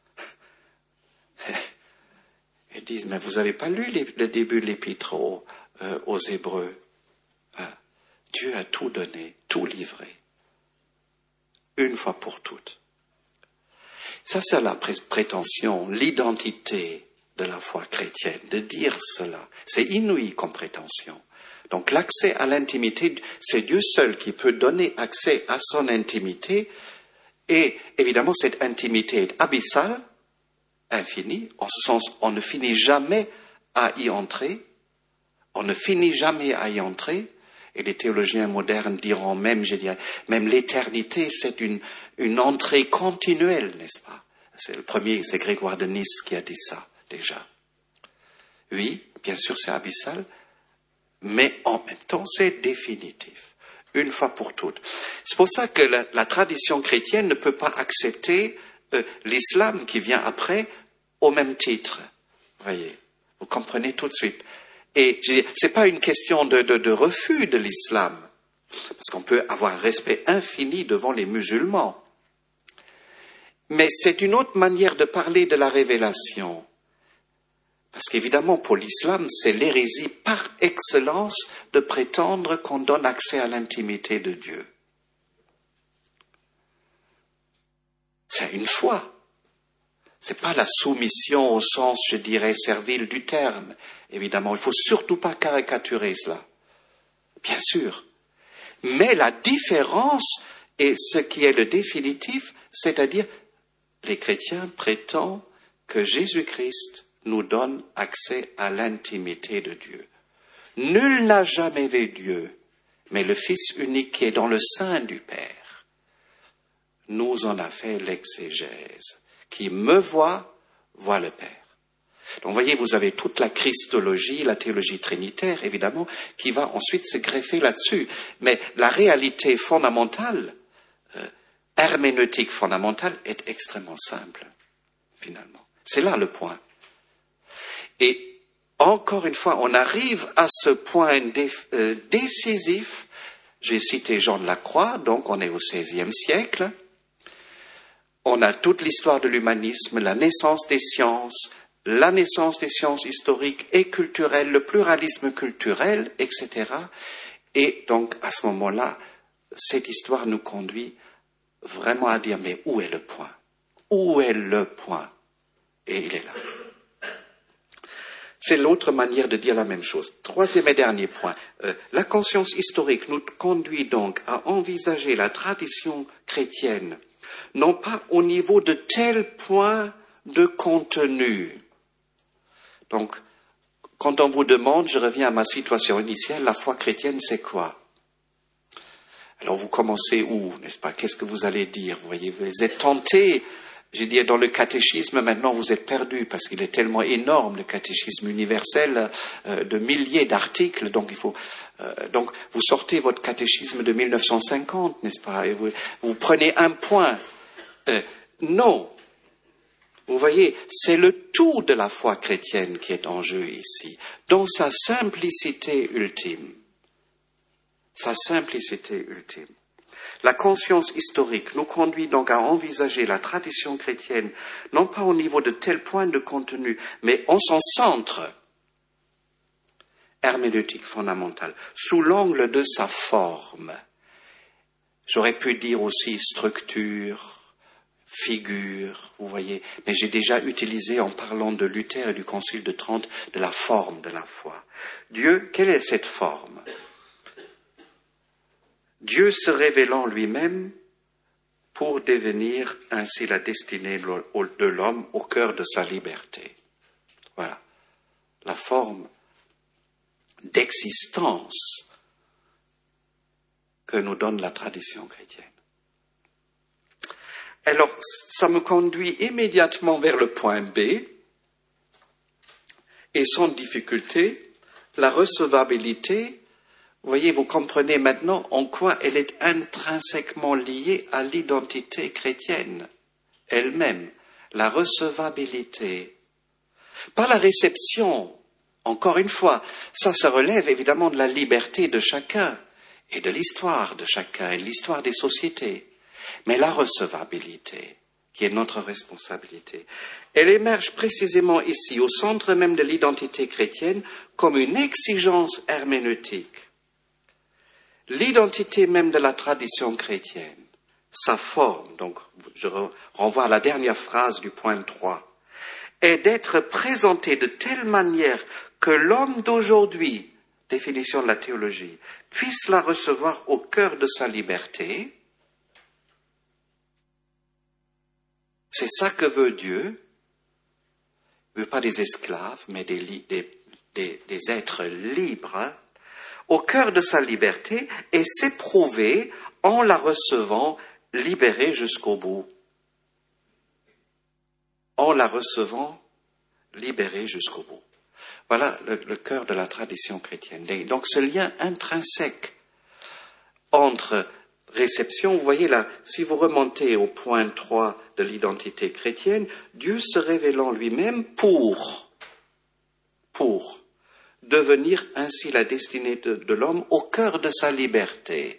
Ils disent, mais vous n'avez pas lu les, le début de l'Épître aux, euh, aux Hébreux. Hein? Dieu a tout donné, tout livré, une fois pour toutes. Ça, c'est la prétention, l'identité de la foi chrétienne, de dire cela. C'est inouï comme prétention. Donc l'accès à l'intimité, c'est Dieu seul qui peut donner accès à son intimité. Et évidemment, cette intimité est abyssale, infinie, en ce sens, on ne finit jamais à y entrer. On ne finit jamais à y entrer. Et les théologiens modernes diront même, je dirais, même l'éternité, c'est une, une entrée continuelle, n'est-ce pas? C'est le premier, c'est Grégoire de Nice qui a dit ça, déjà. Oui, bien sûr, c'est abyssal, mais en même temps, c'est définitif, une fois pour toutes. C'est pour ça que la, la tradition chrétienne ne peut pas accepter euh, l'islam qui vient après au même titre. Vous voyez, vous comprenez tout de suite. Et ce n'est pas une question de, de, de refus de l'islam, parce qu'on peut avoir un respect infini devant les musulmans. Mais c'est une autre manière de parler de la révélation. Parce qu'évidemment, pour l'islam, c'est l'hérésie par excellence de prétendre qu'on donne accès à l'intimité de Dieu. C'est une foi. C'est pas la soumission au sens, je dirais, servile du terme. Évidemment, il ne faut surtout pas caricaturer cela. Bien sûr. Mais la différence est ce qui est le définitif, c'est-à-dire les chrétiens prétendent que Jésus-Christ nous donne accès à l'intimité de Dieu. Nul n'a jamais vu Dieu, mais le Fils unique qui est dans le sein du Père nous en a fait l'exégèse. Qui me voit, voit le Père. Donc vous voyez, vous avez toute la christologie, la théologie trinitaire, évidemment, qui va ensuite se greffer là-dessus. Mais la réalité fondamentale, euh, herméneutique fondamentale, est extrêmement simple, finalement. C'est là le point. Et encore une fois, on arrive à ce point dé, euh, décisif. J'ai cité Jean de la Croix, donc on est au seizième siècle. On a toute l'histoire de l'humanisme, la naissance des sciences, la naissance des sciences historiques et culturelles, le pluralisme culturel, et cetera. Et donc, à ce moment-là, cette histoire nous conduit vraiment à dire, mais où est le point? Où est le point? Et il est là. C'est l'autre manière de dire la même chose. Troisième et dernier point. Euh, la conscience historique nous conduit donc à envisager la tradition chrétienne non pas au niveau de tel point de contenu. Donc, quand on vous demande, je reviens à ma situation initiale, la foi chrétienne, c'est quoi? Alors vous commencez où, n'est-ce pas? Qu'est-ce que vous allez dire? Vous voyez, vous êtes tenté. J'ai dit, dans le catéchisme, maintenant vous êtes perdu, parce qu'il est tellement énorme, le catéchisme universel, euh, de milliers d'articles, donc il faut... Euh, donc vous sortez votre catéchisme de mille neuf cent cinquante, n'est-ce pas? Et vous, vous prenez un point. Euh, non. Vous voyez, c'est le tout de la foi chrétienne qui est en jeu ici, dans sa simplicité ultime. Sa simplicité ultime. La conscience historique nous conduit donc à envisager la tradition chrétienne, non pas au niveau de tel point de contenu, mais en son centre herméneutique fondamental, sous l'angle de sa forme. J'aurais pu dire aussi structure, figure, vous voyez, mais j'ai déjà utilisé en parlant de Luther et du Concile de Trente de la forme de la foi. Dieu, quelle est cette forme? Dieu se révélant lui-même pour devenir ainsi la destinée de l'homme au cœur de sa liberté. Voilà, la forme d'existence que nous donne la tradition chrétienne. Alors, ça me conduit immédiatement vers le point B, et sans difficulté, la recevabilité. Vous voyez, vous comprenez maintenant en quoi elle est intrinsèquement liée à l'identité chrétienne elle-même, la recevabilité. Pas la réception, encore une fois, ça, ça relève évidemment de la liberté de chacun et de l'histoire de chacun et de l'histoire des sociétés. Mais la recevabilité, qui est notre responsabilité, elle émerge précisément ici, au centre même de l'identité chrétienne, comme une exigence herméneutique. L'identité même de la tradition chrétienne, sa forme, donc je renvoie à la dernière phrase du point trois, est d'être présentée de telle manière que l'homme d'aujourd'hui, définition de la théologie, puisse la recevoir au cœur de sa liberté. C'est ça que veut Dieu. Il ne veut pas des esclaves, mais des, des, des, des êtres libres, au cœur de sa liberté, et s'éprouver en la recevant libérée jusqu'au bout. En la recevant libérée jusqu'au bout. Voilà le, le cœur de la tradition chrétienne. Et donc ce lien intrinsèque entre réception, vous voyez là, si vous remontez au point trois de l'identité chrétienne, Dieu se révélant lui-même pour, pour devenir ainsi la destinée de, de l'homme au cœur de sa liberté.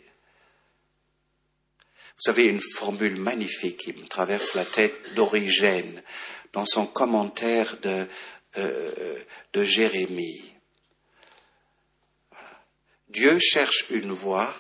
Vous savez, une formule magnifique qui me traverse la tête d'Origène dans son commentaire de, euh, de Jérémie. Voilà. Dieu cherche une voie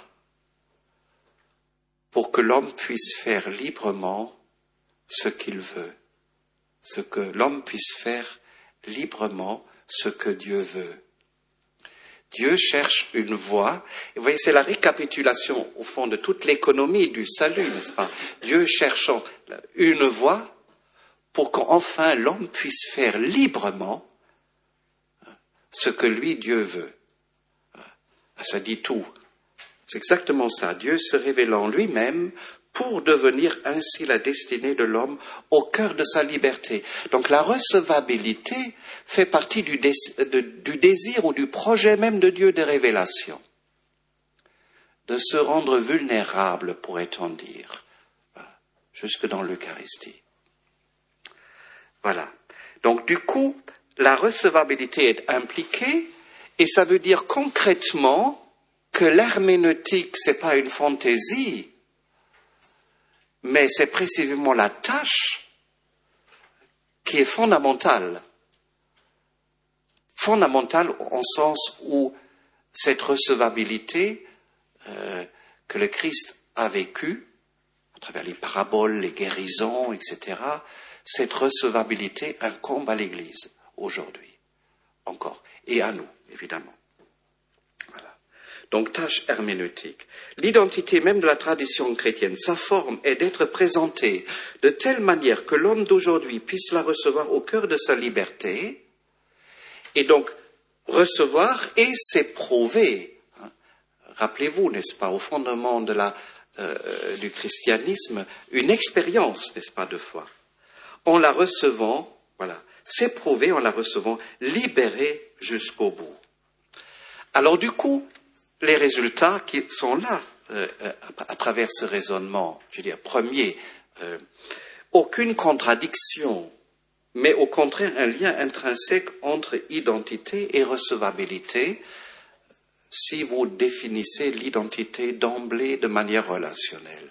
pour que l'homme puisse faire librement ce qu'il veut, ce que l'homme puisse faire librement ce que Dieu veut. Dieu cherche une voie, et vous voyez, c'est la récapitulation au fond de toute l'économie du salut, n'est-ce pas? Dieu cherchant une voie pour qu'enfin l'homme puisse faire librement ce que lui, Dieu veut. Ça dit tout. C'est exactement ça. Dieu se révélant lui-même pour devenir ainsi la destinée de l'homme au cœur de sa liberté. Donc la recevabilité fait partie du, dé, de, du désir ou du projet même de Dieu de révélation. De se rendre vulnérable, pourrait-on dire, jusque dans l'Eucharistie. Voilà. Donc du coup, la recevabilité est impliquée et ça veut dire concrètement que l'herméneutique, c'est pas une fantaisie, mais c'est précisément la tâche qui est fondamentale. Fondamentale en sens où cette recevabilité euh, que le Christ a vécue, à travers les paraboles, les guérisons, et cetera, cette recevabilité incombe à l'Église aujourd'hui, encore, et à nous, évidemment. Donc, tâche herméneutique. L'identité même de la tradition chrétienne, sa forme est d'être présentée de telle manière que l'homme d'aujourd'hui puisse la recevoir au cœur de sa liberté, et donc recevoir et s'éprouver. Rappelez-vous, n'est-ce pas, au fondement de la, euh, du christianisme, une expérience, n'est-ce pas, de foi. En la recevant, voilà, s'éprouver en la recevant, libéré jusqu'au bout. Alors du coup, les résultats qui sont là, euh, à travers ce raisonnement, je veux dire, premier, euh, aucune contradiction, mais au contraire un lien intrinsèque entre identité et recevabilité, si vous définissez l'identité d'emblée de manière relationnelle.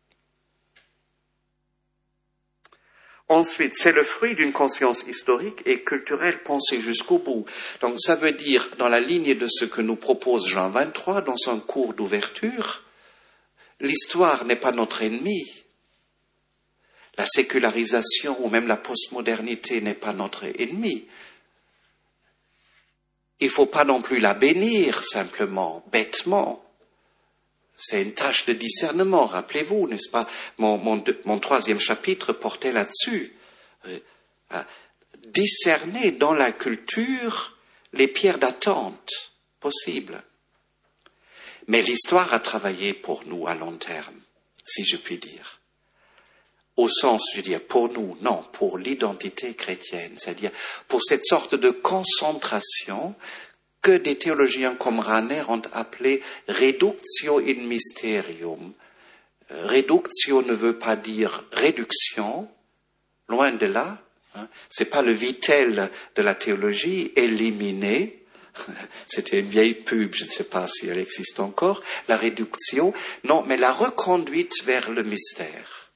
Ensuite, c'est le fruit d'une conscience historique et culturelle pensée jusqu'au bout. Donc ça veut dire, dans la ligne de ce que nous propose Jean vingt-trois dans son cours d'ouverture, l'histoire n'est pas notre ennemi. La sécularisation ou même la postmodernité n'est pas notre ennemi. Il ne faut pas non plus la bénir simplement, bêtement. C'est une tâche de discernement, rappelez-vous, n'est-ce pas? Mon, mon, mon troisième chapitre portait là-dessus. Euh, discerner dans la culture les pierres d'attente possibles. Mais l'histoire a travaillé pour nous à long terme, si je puis dire. Au sens, je veux dire, pour nous, non, pour l'identité chrétienne, c'est-à-dire pour cette sorte de concentration que des théologiens comme Rahner ont appelé reductio in mysterium. Reductio ne veut pas dire réduction, loin de là. Hein. C'est pas le vitel de la théologie, éliminer. C'était une vieille pub, je ne sais pas si elle existe encore. La réduction, non, mais la reconduite vers le mystère.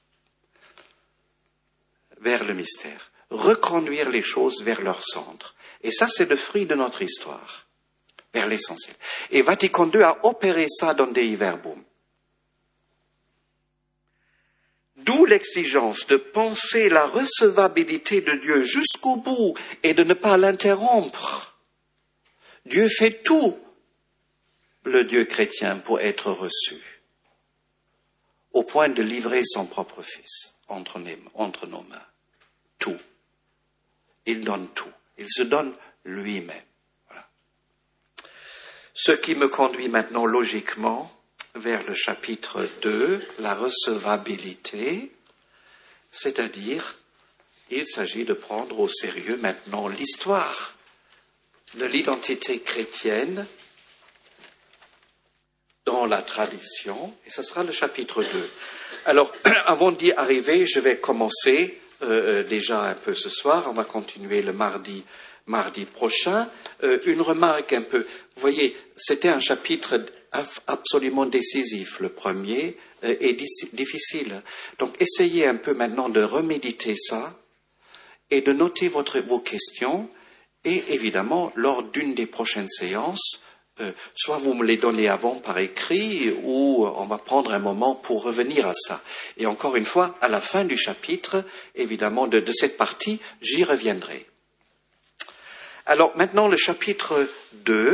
Vers le mystère. Reconduire les choses vers leur centre. Et ça, c'est le fruit de notre histoire. Vers l'essentiel. Et Vatican deux a opéré ça dans Dei Verbum. D'où l'exigence de penser la recevabilité de Dieu jusqu'au bout et de ne pas l'interrompre. Dieu fait tout, le Dieu chrétien, pour être reçu, au point de livrer son propre Fils entre nos mains. Tout. Il donne tout. Il se donne lui-même. Ce qui me conduit maintenant logiquement vers le chapitre deux, la recevabilité, c'est-à-dire, il s'agit de prendre au sérieux maintenant l'histoire de l'identité chrétienne dans la tradition, et ce sera le chapitre deux. Alors, avant d'y arriver, je vais commencer euh, déjà un peu ce soir, on va continuer le mardi, mardi prochain. Euh, une remarque un peu, vous voyez, c'était un chapitre absolument décisif, le premier, euh, et difficile. Donc, essayez un peu maintenant de reméditer ça, et de noter votre, vos questions, et évidemment, lors d'une des prochaines séances, euh, soit vous me les donnez avant par écrit, ou on va prendre un moment pour revenir à ça. Et encore une fois, à la fin du chapitre, évidemment, de, de cette partie, j'y reviendrai. Alors maintenant, le chapitre deux,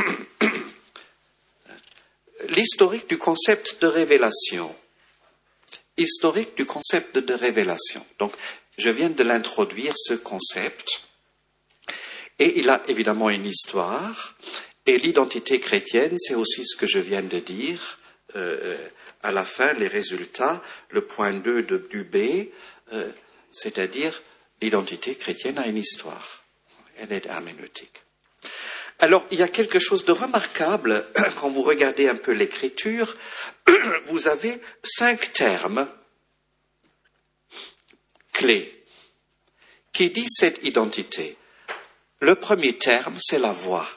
l'historique du concept de révélation. Historique du concept de, de révélation. Donc, je viens de l'introduire, ce concept, et il a évidemment une histoire, et l'identité chrétienne, c'est aussi ce que je viens de dire, euh, à la fin, les résultats, le point deux de, du B, euh, c'est-à-dire l'identité chrétienne a une histoire, elle est herméneutique. Alors, il y a quelque chose de remarquable, quand vous regardez un peu l'écriture, vous avez cinq termes clés qui disent cette identité. Le premier terme, c'est la voix.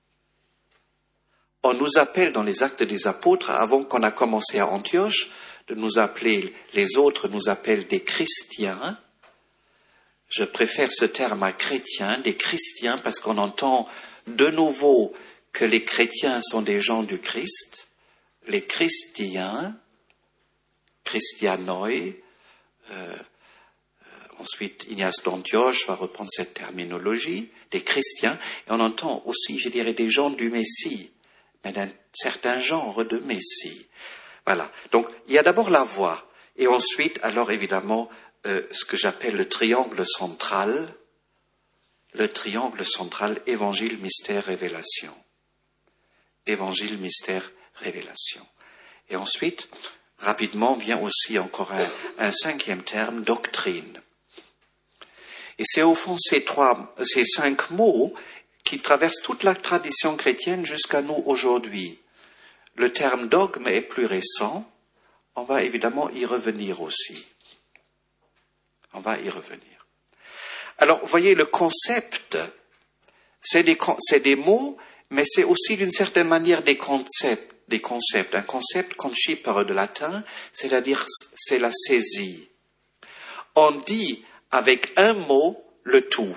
On nous appelle dans les Actes des Apôtres, avant qu'on a commencé à Antioche, de nous appeler, les autres nous appellent des chrétiens. Je préfère ce terme à chrétiens, des chrétiens, parce qu'on entend de nouveau que les chrétiens sont des gens du Christ. Les chrétiens, christianoi, euh, ensuite, Ignace d'Antioche va reprendre cette terminologie, des chrétiens, et on entend aussi, je dirais, des gens du Messie, mais d'un certain genre de Messie. Voilà. Donc, il y a d'abord la voix, et ensuite, alors évidemment, euh, ce que j'appelle le triangle central, le triangle central, évangile, mystère, révélation. Évangile, mystère, révélation. Et ensuite, rapidement, vient aussi encore un, un cinquième terme, doctrine. Et c'est au fond ces trois, ces cinq mots qui traversent toute la tradition chrétienne jusqu'à nous aujourd'hui. Le terme dogme est plus récent. On va évidemment y revenir aussi. On va y revenir. Alors, vous voyez, le concept, c'est des, c'est des mots, mais c'est aussi d'une certaine manière des concepts. Des concepts. Un concept, concipere de latin, c'est-à-dire c'est la saisie. On dit avec un mot le tout.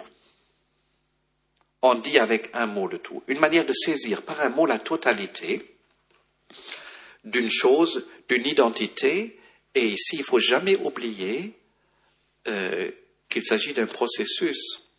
On dit avec un mot le tout. Une manière de saisir par un mot la totalité d'une chose, d'une identité, et ici il ne faut jamais oublier euh, qu'il s'agit d'un processus.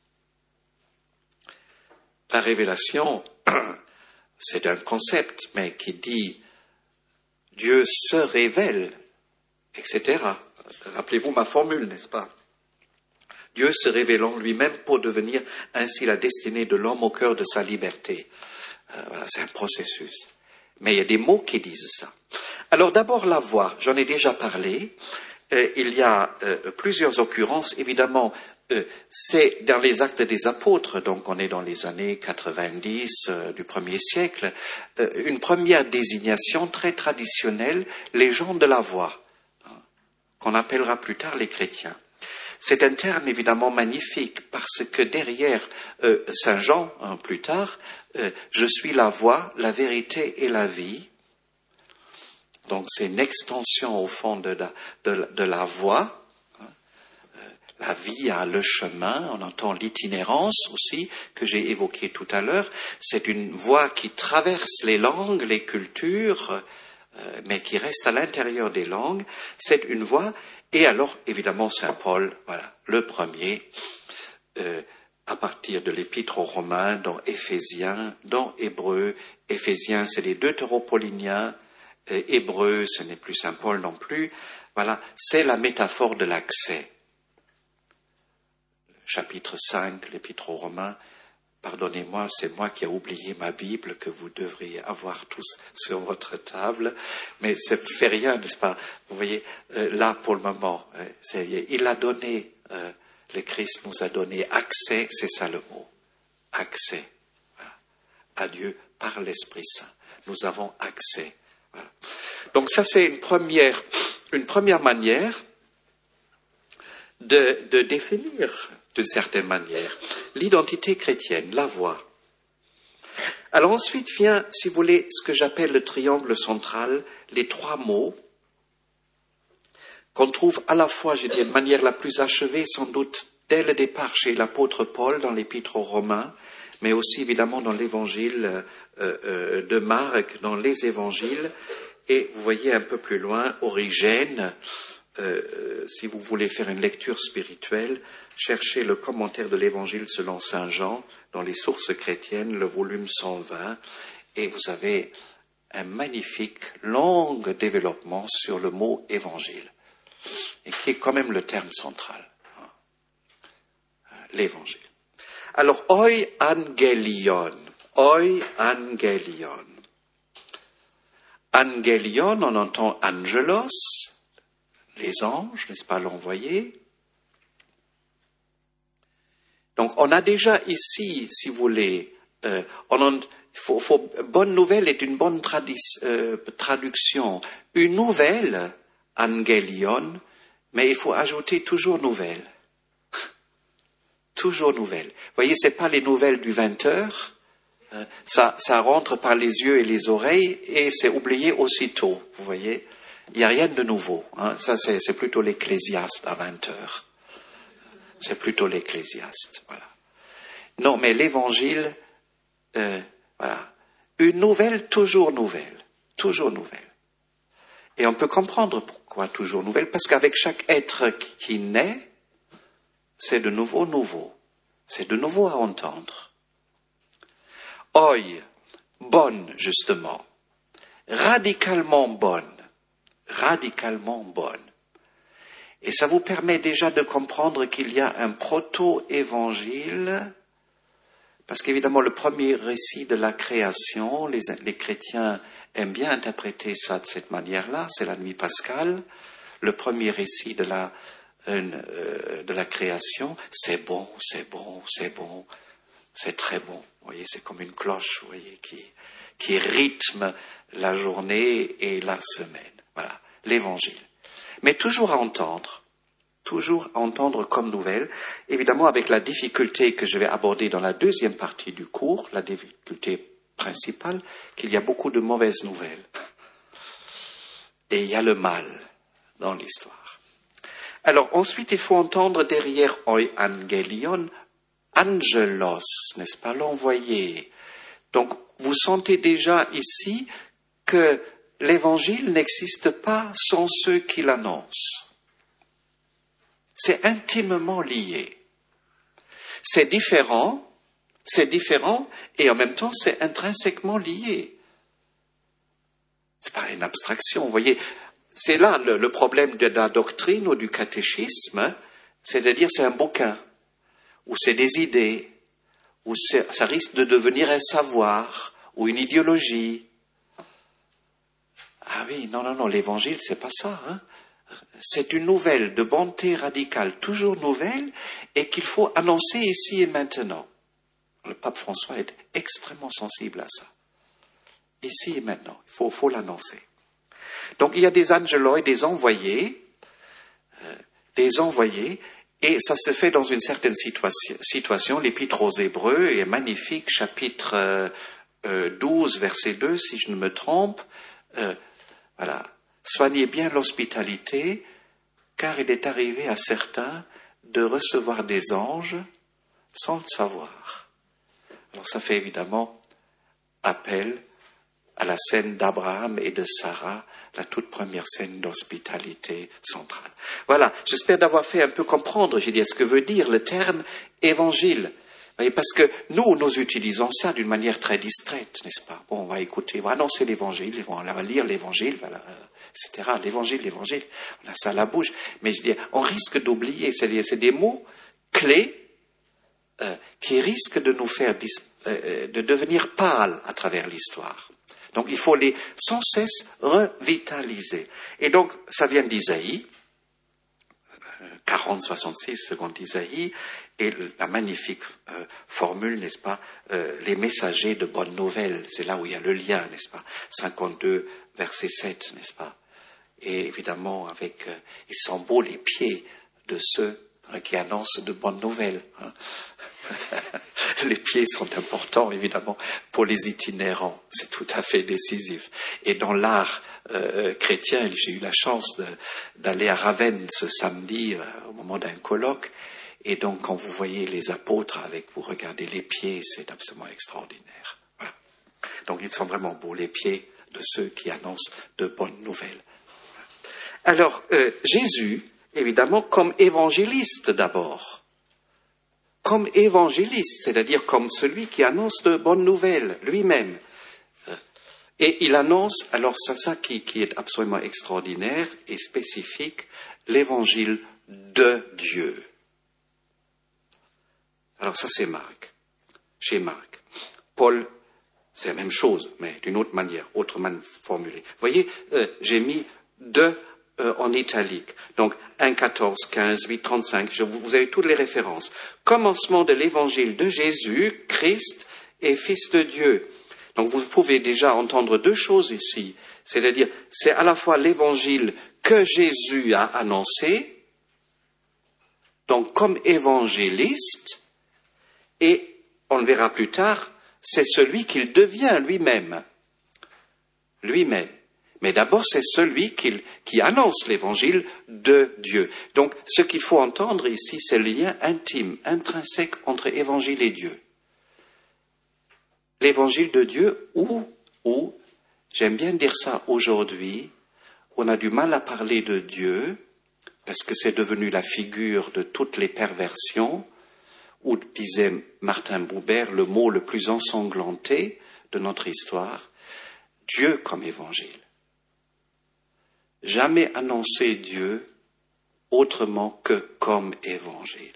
La révélation, c'est un concept, mais qui dit Dieu se révèle, et cetera. Rappelez-vous ma formule, n'est-ce pas? Dieu se révélant lui-même pour devenir ainsi la destinée de l'homme au cœur de sa liberté. Euh, voilà, c'est un processus. Mais il y a des mots qui disent ça. Alors d'abord la voix, j'en ai déjà parlé. Euh, il y a euh, plusieurs occurrences. Évidemment, euh, c'est dans les Actes des Apôtres, donc on est dans les années quatre-vingt-dix euh, du premier siècle, euh, une première désignation très traditionnelle, les gens de la voix, hein, qu'on appellera plus tard les chrétiens. C'est un terme évidemment magnifique parce que derrière euh, Saint Jean, hein, plus tard, euh, je suis la voie, la vérité et la vie. Donc c'est une extension au fond de la, de, de la voie. Hein. Euh, la vie a le chemin, on entend l'itinérance aussi que j'ai évoqué tout à l'heure. C'est une voie qui traverse les langues, les cultures, euh, mais qui reste à l'intérieur des langues. C'est une voie. Et alors, évidemment, Saint Paul, voilà, le premier, euh, à partir de l'Épître aux Romains, dans Éphésiens, dans Hébreux. Éphésiens, c'est les Deutéropauliniens. Euh, Hébreux, ce n'est plus Saint Paul non plus. Voilà, c'est la métaphore de l'accès. Chapitre cinq, l'Épître aux Romains. Pardonnez-moi, c'est moi qui ai oublié ma Bible que vous devriez avoir tous sur votre table, mais ça ne fait rien, n'est-ce pas? Vous voyez, euh, là pour le moment, euh, c'est, il a donné, euh, le Christ nous a donné accès, c'est ça le mot, accès, voilà, à Dieu par l'Esprit Saint. Nous avons accès Voilà. Donc ça, c'est une première, une première manière de, de définir, d'une certaine manière, l'identité chrétienne, la voie. Alors ensuite vient, si vous voulez, ce que j'appelle le triangle central, les trois mots qu'on trouve à la fois, je dirais, de manière la plus achevée, sans doute, dès le départ chez l'apôtre Paul dans l'épître aux Romains, mais aussi évidemment dans l'évangile euh, euh, de Marc, dans les évangiles, et vous voyez un peu plus loin, Origène, euh, si vous voulez faire une lecture spirituelle, cherchez le commentaire de l'évangile selon saint Jean, dans les sources chrétiennes, le volume cent vingt, et vous avez un magnifique, long développement sur le mot évangile, et qui est quand même le terme central, l'évangile. Alors, oi angelion, oi angelion. Angelion, on entend angelos, les anges, n'est-ce pas, l'envoyé. Donc, on a déjà ici, si vous voulez, euh, on en, faut, faut, bonne nouvelle est une bonne tradis, euh, traduction. Une nouvelle, angelion, mais il faut ajouter toujours nouvelle. Toujours nouvelle. Vous voyez, c'est pas les nouvelles du vingt heures. Euh, ça, ça rentre par les yeux et les oreilles et c'est oublié aussitôt. Vous voyez, il n'y a rien de nouveau. Hein. Ça, c'est, c'est plutôt l'Ecclésiaste à vingt heures. C'est plutôt l'Ecclésiaste. Voilà. Non, mais l'Évangile, euh, voilà, une nouvelle, toujours nouvelle, toujours nouvelle. Et on peut comprendre pourquoi toujours nouvelle, parce qu'avec chaque être qui naît, c'est de nouveau nouveau. C'est de nouveau à entendre. Oi, bonne, justement. Radicalement bonne. Radicalement bonne. Et ça vous permet déjà de comprendre qu'il y a un proto-évangile, parce qu'évidemment, le premier récit de la création, les, les chrétiens aiment bien interpréter ça de cette manière-là, c'est la nuit pascale. Le premier récit de la Euh, de la création, c'est bon, c'est bon, c'est bon, c'est très bon. Vous voyez, c'est comme une cloche, vous voyez, qui, qui rythme la journée et la semaine. Voilà, l'évangile. Mais toujours à entendre, toujours à entendre comme nouvelle, évidemment avec la difficulté que je vais aborder dans la deuxième partie du cours, la difficulté principale, qu'il y a beaucoup de mauvaises nouvelles. Et il y a le mal dans l'histoire. Alors, ensuite, il faut entendre derrière oi angelion, angelos, n'est-ce pas, l'envoyé. Donc, vous sentez déjà ici que l'évangile n'existe pas sans ceux qui l'annoncent. C'est intimement lié. C'est différent, c'est différent, et en même temps, c'est intrinsèquement lié. C'est pas une abstraction, vous voyez. C'est là le, le problème de la doctrine ou du catéchisme, c'est-à-dire c'est un bouquin, ou c'est des idées, ou ça risque de devenir un savoir, ou une idéologie. Ah oui, non, non, non, l'évangile, c'est pas ça. Hein. C'est une nouvelle de bonté radicale, toujours nouvelle, et qu'il faut annoncer ici et maintenant. Le pape François est extrêmement sensible à ça. Ici et maintenant, il faut, faut l'annoncer. Donc il y a des angeloi, des envoyés, euh, des envoyés, et ça se fait dans une certaine situation. situation. L'Épître aux Hébreux est magnifique, chapitre euh, euh, douze, verset deux, si je ne me trompe. Euh, voilà. Soignez bien l'hospitalité, car il est arrivé à certains de recevoir des anges sans le savoir. Alors ça fait évidemment appel à la scène d'Abraham et de Sarah, la toute première scène d'hospitalité centrale. Voilà, j'espère d'avoir fait un peu comprendre, j'ai dit, ce que veut dire le terme évangile. Parce que nous, nous utilisons ça d'une manière très distraite, n'est-ce pas? Bon, on va écouter, on va annoncer l'évangile, on va lire l'évangile, voilà, et cetera. L'évangile, l'évangile, on a ça à la bouche. Mais je dis, on risque d'oublier, c'est-à-dire, c'est des mots clés euh, qui risquent de nous faire dis- euh, de devenir pâles à travers l'histoire. Donc il faut les sans cesse revitaliser. Et donc ça vient d'Isaïe, quarante soixante-six secondes d'Isaïe, et la magnifique euh, formule, n'est-ce pas, euh, les messagers de bonnes nouvelles, c'est là où il y a le lien, n'est-ce pas, cinquante-deux verset sept, n'est-ce pas? Et évidemment, avec, euh, ils sont beaux les pieds de ceux hein, qui annoncent de bonnes nouvelles. Hein. Les pieds sont importants, évidemment, pour les itinérants. C'est tout à fait décisif. Et dans l'art euh, chrétien, j'ai eu la chance de, d'aller à Ravenne ce samedi euh, au moment d'un colloque. Et donc, quand vous voyez les apôtres avec, vous regardez les pieds, c'est absolument extraordinaire. Voilà. Donc, ils sont vraiment beaux, les pieds de ceux qui annoncent de bonnes nouvelles. Alors, euh, Jésus, évidemment, comme évangéliste d'abord, comme évangéliste, c'est-à-dire comme celui qui annonce de bonnes nouvelles lui-même. Et il annonce, alors c'est ça qui, qui est absolument extraordinaire et spécifique, l'évangile de Dieu. Alors ça c'est Marc, chez Marc. Paul, c'est la même chose, mais d'une autre manière, autrement formulée. Vous voyez, euh, j'ai mis de euh, en italique. Donc un, quatorze, quinze, huit, trente-cinq, je, vous avez toutes les références. Commencement de l'évangile de Jésus, Christ et Fils de Dieu. Donc vous pouvez déjà entendre deux choses ici. C'est-à-dire, c'est à la fois l'évangile que Jésus a annoncé, donc comme évangéliste, et on le verra plus tard, c'est celui qu'il devient lui-même. Lui-même. Mais d'abord, c'est celui qui, qui annonce l'évangile de Dieu. Donc, ce qu'il faut entendre ici, c'est le lien intime, intrinsèque entre évangile et Dieu. L'évangile de Dieu, où, où, j'aime bien dire ça aujourd'hui, on a du mal à parler de Dieu, parce que c'est devenu la figure de toutes les perversions, ou disait Martin Buber, le mot le plus ensanglanté de notre histoire, Dieu comme évangile. Jamais annoncer Dieu autrement que comme évangile.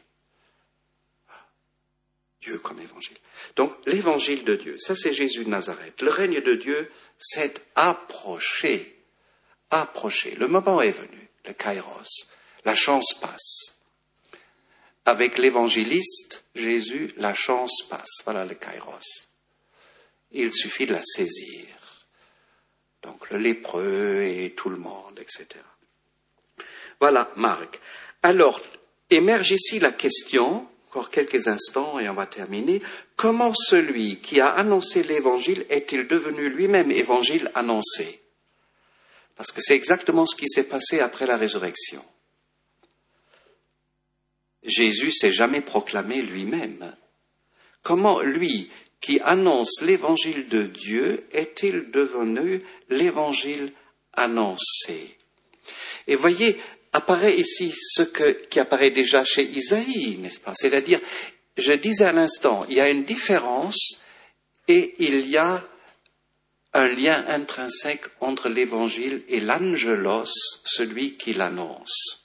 Dieu comme évangile. Donc, l'évangile de Dieu, ça c'est Jésus de Nazareth. Le règne de Dieu s'est approché. Approché. Le moment est venu, le kairos. La chance passe. Avec l'évangéliste, Jésus, la chance passe. Voilà le kairos. Il suffit de la saisir. Donc le lépreux et tout le monde, et cetera. Voilà, Marc. Alors, émerge ici la question, encore quelques instants et on va terminer, comment celui qui a annoncé l'évangile est-il devenu lui-même évangile annoncé? Parce que c'est exactement ce qui s'est passé après la résurrection. Jésus s'est jamais proclamé lui-même. Comment lui, qui annonce l'évangile de Dieu, est-il devenu l'évangile annoncé? Et voyez, apparaît ici ce que, qui apparaît déjà chez Isaïe, n'est-ce pas? C'est-à-dire, je disais à l'instant, il y a une différence et il y a un lien intrinsèque entre l'évangile et l'angelos, celui qui l'annonce.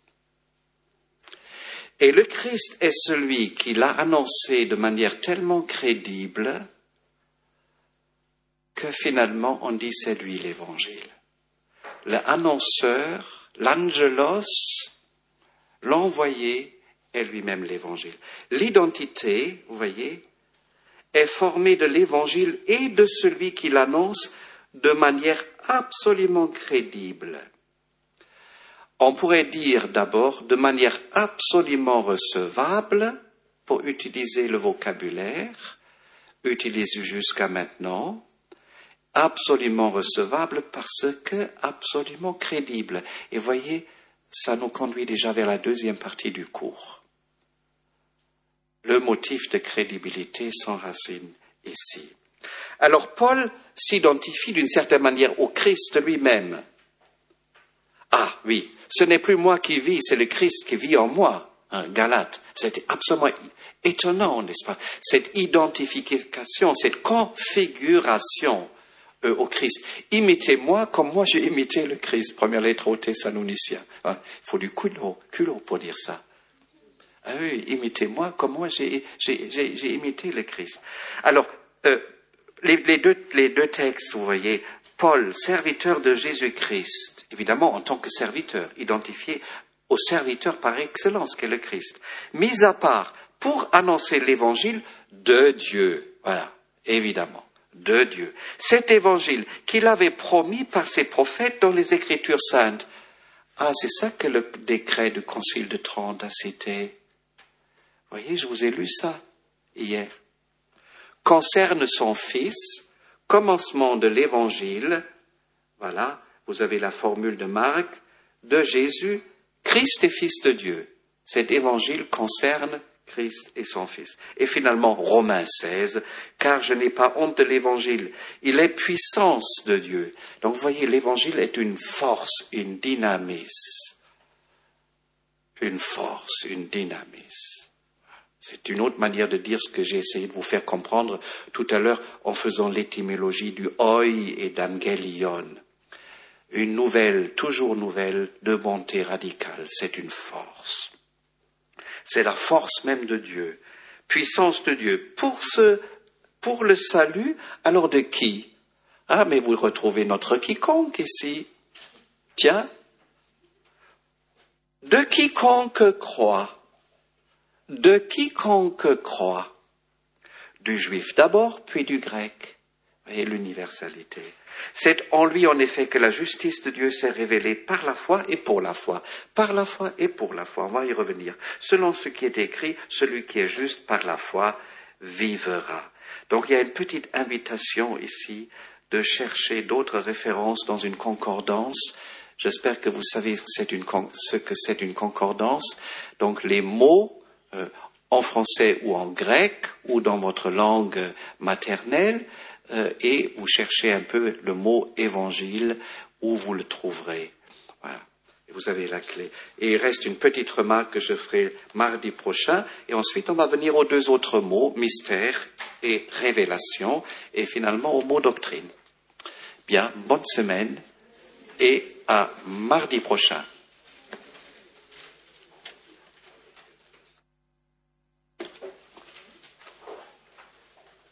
Et le Christ est celui qui l'a annoncé de manière tellement crédible que finalement on dit c'est lui l'évangile. L'annonceur, l'angelos, l'envoyé est lui-même l'évangile. L'identité, vous voyez, est formée de l'évangile et de celui qui l'annonce de manière absolument crédible. On pourrait dire d'abord de manière absolument recevable, pour utiliser le vocabulaire utilisé jusqu'à maintenant, absolument recevable parce que absolument crédible. Et voyez, ça nous conduit déjà vers la deuxième partie du cours. Le motif de crédibilité s'enracine ici. Alors Paul s'identifie d'une certaine manière au Christ lui-même. Ah oui, ce n'est plus moi qui vis, c'est le Christ qui vit en moi. Hein, Galates, c'était absolument étonnant, n'est-ce pas? Cette identification, cette configuration euh, au Christ. Imitez-moi comme moi j'ai imité le Christ. Première lettre aux Thessaloniciens. Hein, il faut du culot, culot pour dire ça. Ah oui, imitez-moi comme moi j'ai, j'ai, j'ai, j'ai imité le Christ. Alors, euh, les, les, deux, les deux textes, vous voyez, Paul, serviteur de Jésus-Christ, évidemment en tant que serviteur, identifié au serviteur par excellence qu'est le Christ, mis à part pour annoncer l'évangile de Dieu. Voilà, évidemment, de Dieu. Cet évangile qu'il avait promis par ses prophètes dans les Écritures saintes. Ah, c'est ça que le décret du Concile de Trente a cité. Voyez, je vous ai lu ça hier. Concerne son Fils, commencement de l'Évangile, voilà, vous avez la formule de Marc, de Jésus, Christ est Fils de Dieu. Cet Évangile concerne Christ et son Fils. Et finalement, Romains seize, car je n'ai pas honte de l'Évangile. Il est puissance de Dieu. Donc, vous voyez, l'Évangile est une force, une dynamisme. Une force, une dynamisme. C'est une autre manière de dire ce que j'ai essayé de vous faire comprendre tout à l'heure en faisant l'étymologie du oi et d'angelion. Une nouvelle, toujours nouvelle, de bonté radicale. C'est une force. C'est la force même de Dieu. Puissance de Dieu. Pour ce, pour le salut, alors de qui? Ah, mais vous retrouvez notre quiconque ici. Tiens. De quiconque croit. De quiconque croit, du juif d'abord, puis du grec. Vous voyez l'universalité. C'est en lui, en effet, que la justice de Dieu s'est révélée par la foi et pour la foi. Par la foi et pour la foi. On va y revenir. Selon ce qui est écrit, celui qui est juste par la foi vivra. Donc il y a une petite invitation ici de chercher d'autres références dans une concordance. J'espère que vous savez c'est une, ce que c'est une concordance. Donc les mots Euh, en français ou en grec ou dans votre langue maternelle euh, et vous cherchez un peu le mot évangile où vous le trouverez. Voilà. Et vous avez la clé. Et il reste une petite remarque que je ferai mardi prochain et ensuite on va venir aux deux autres mots, mystère et révélation et finalement au mot doctrine. Bien, bonne semaine et à mardi prochain.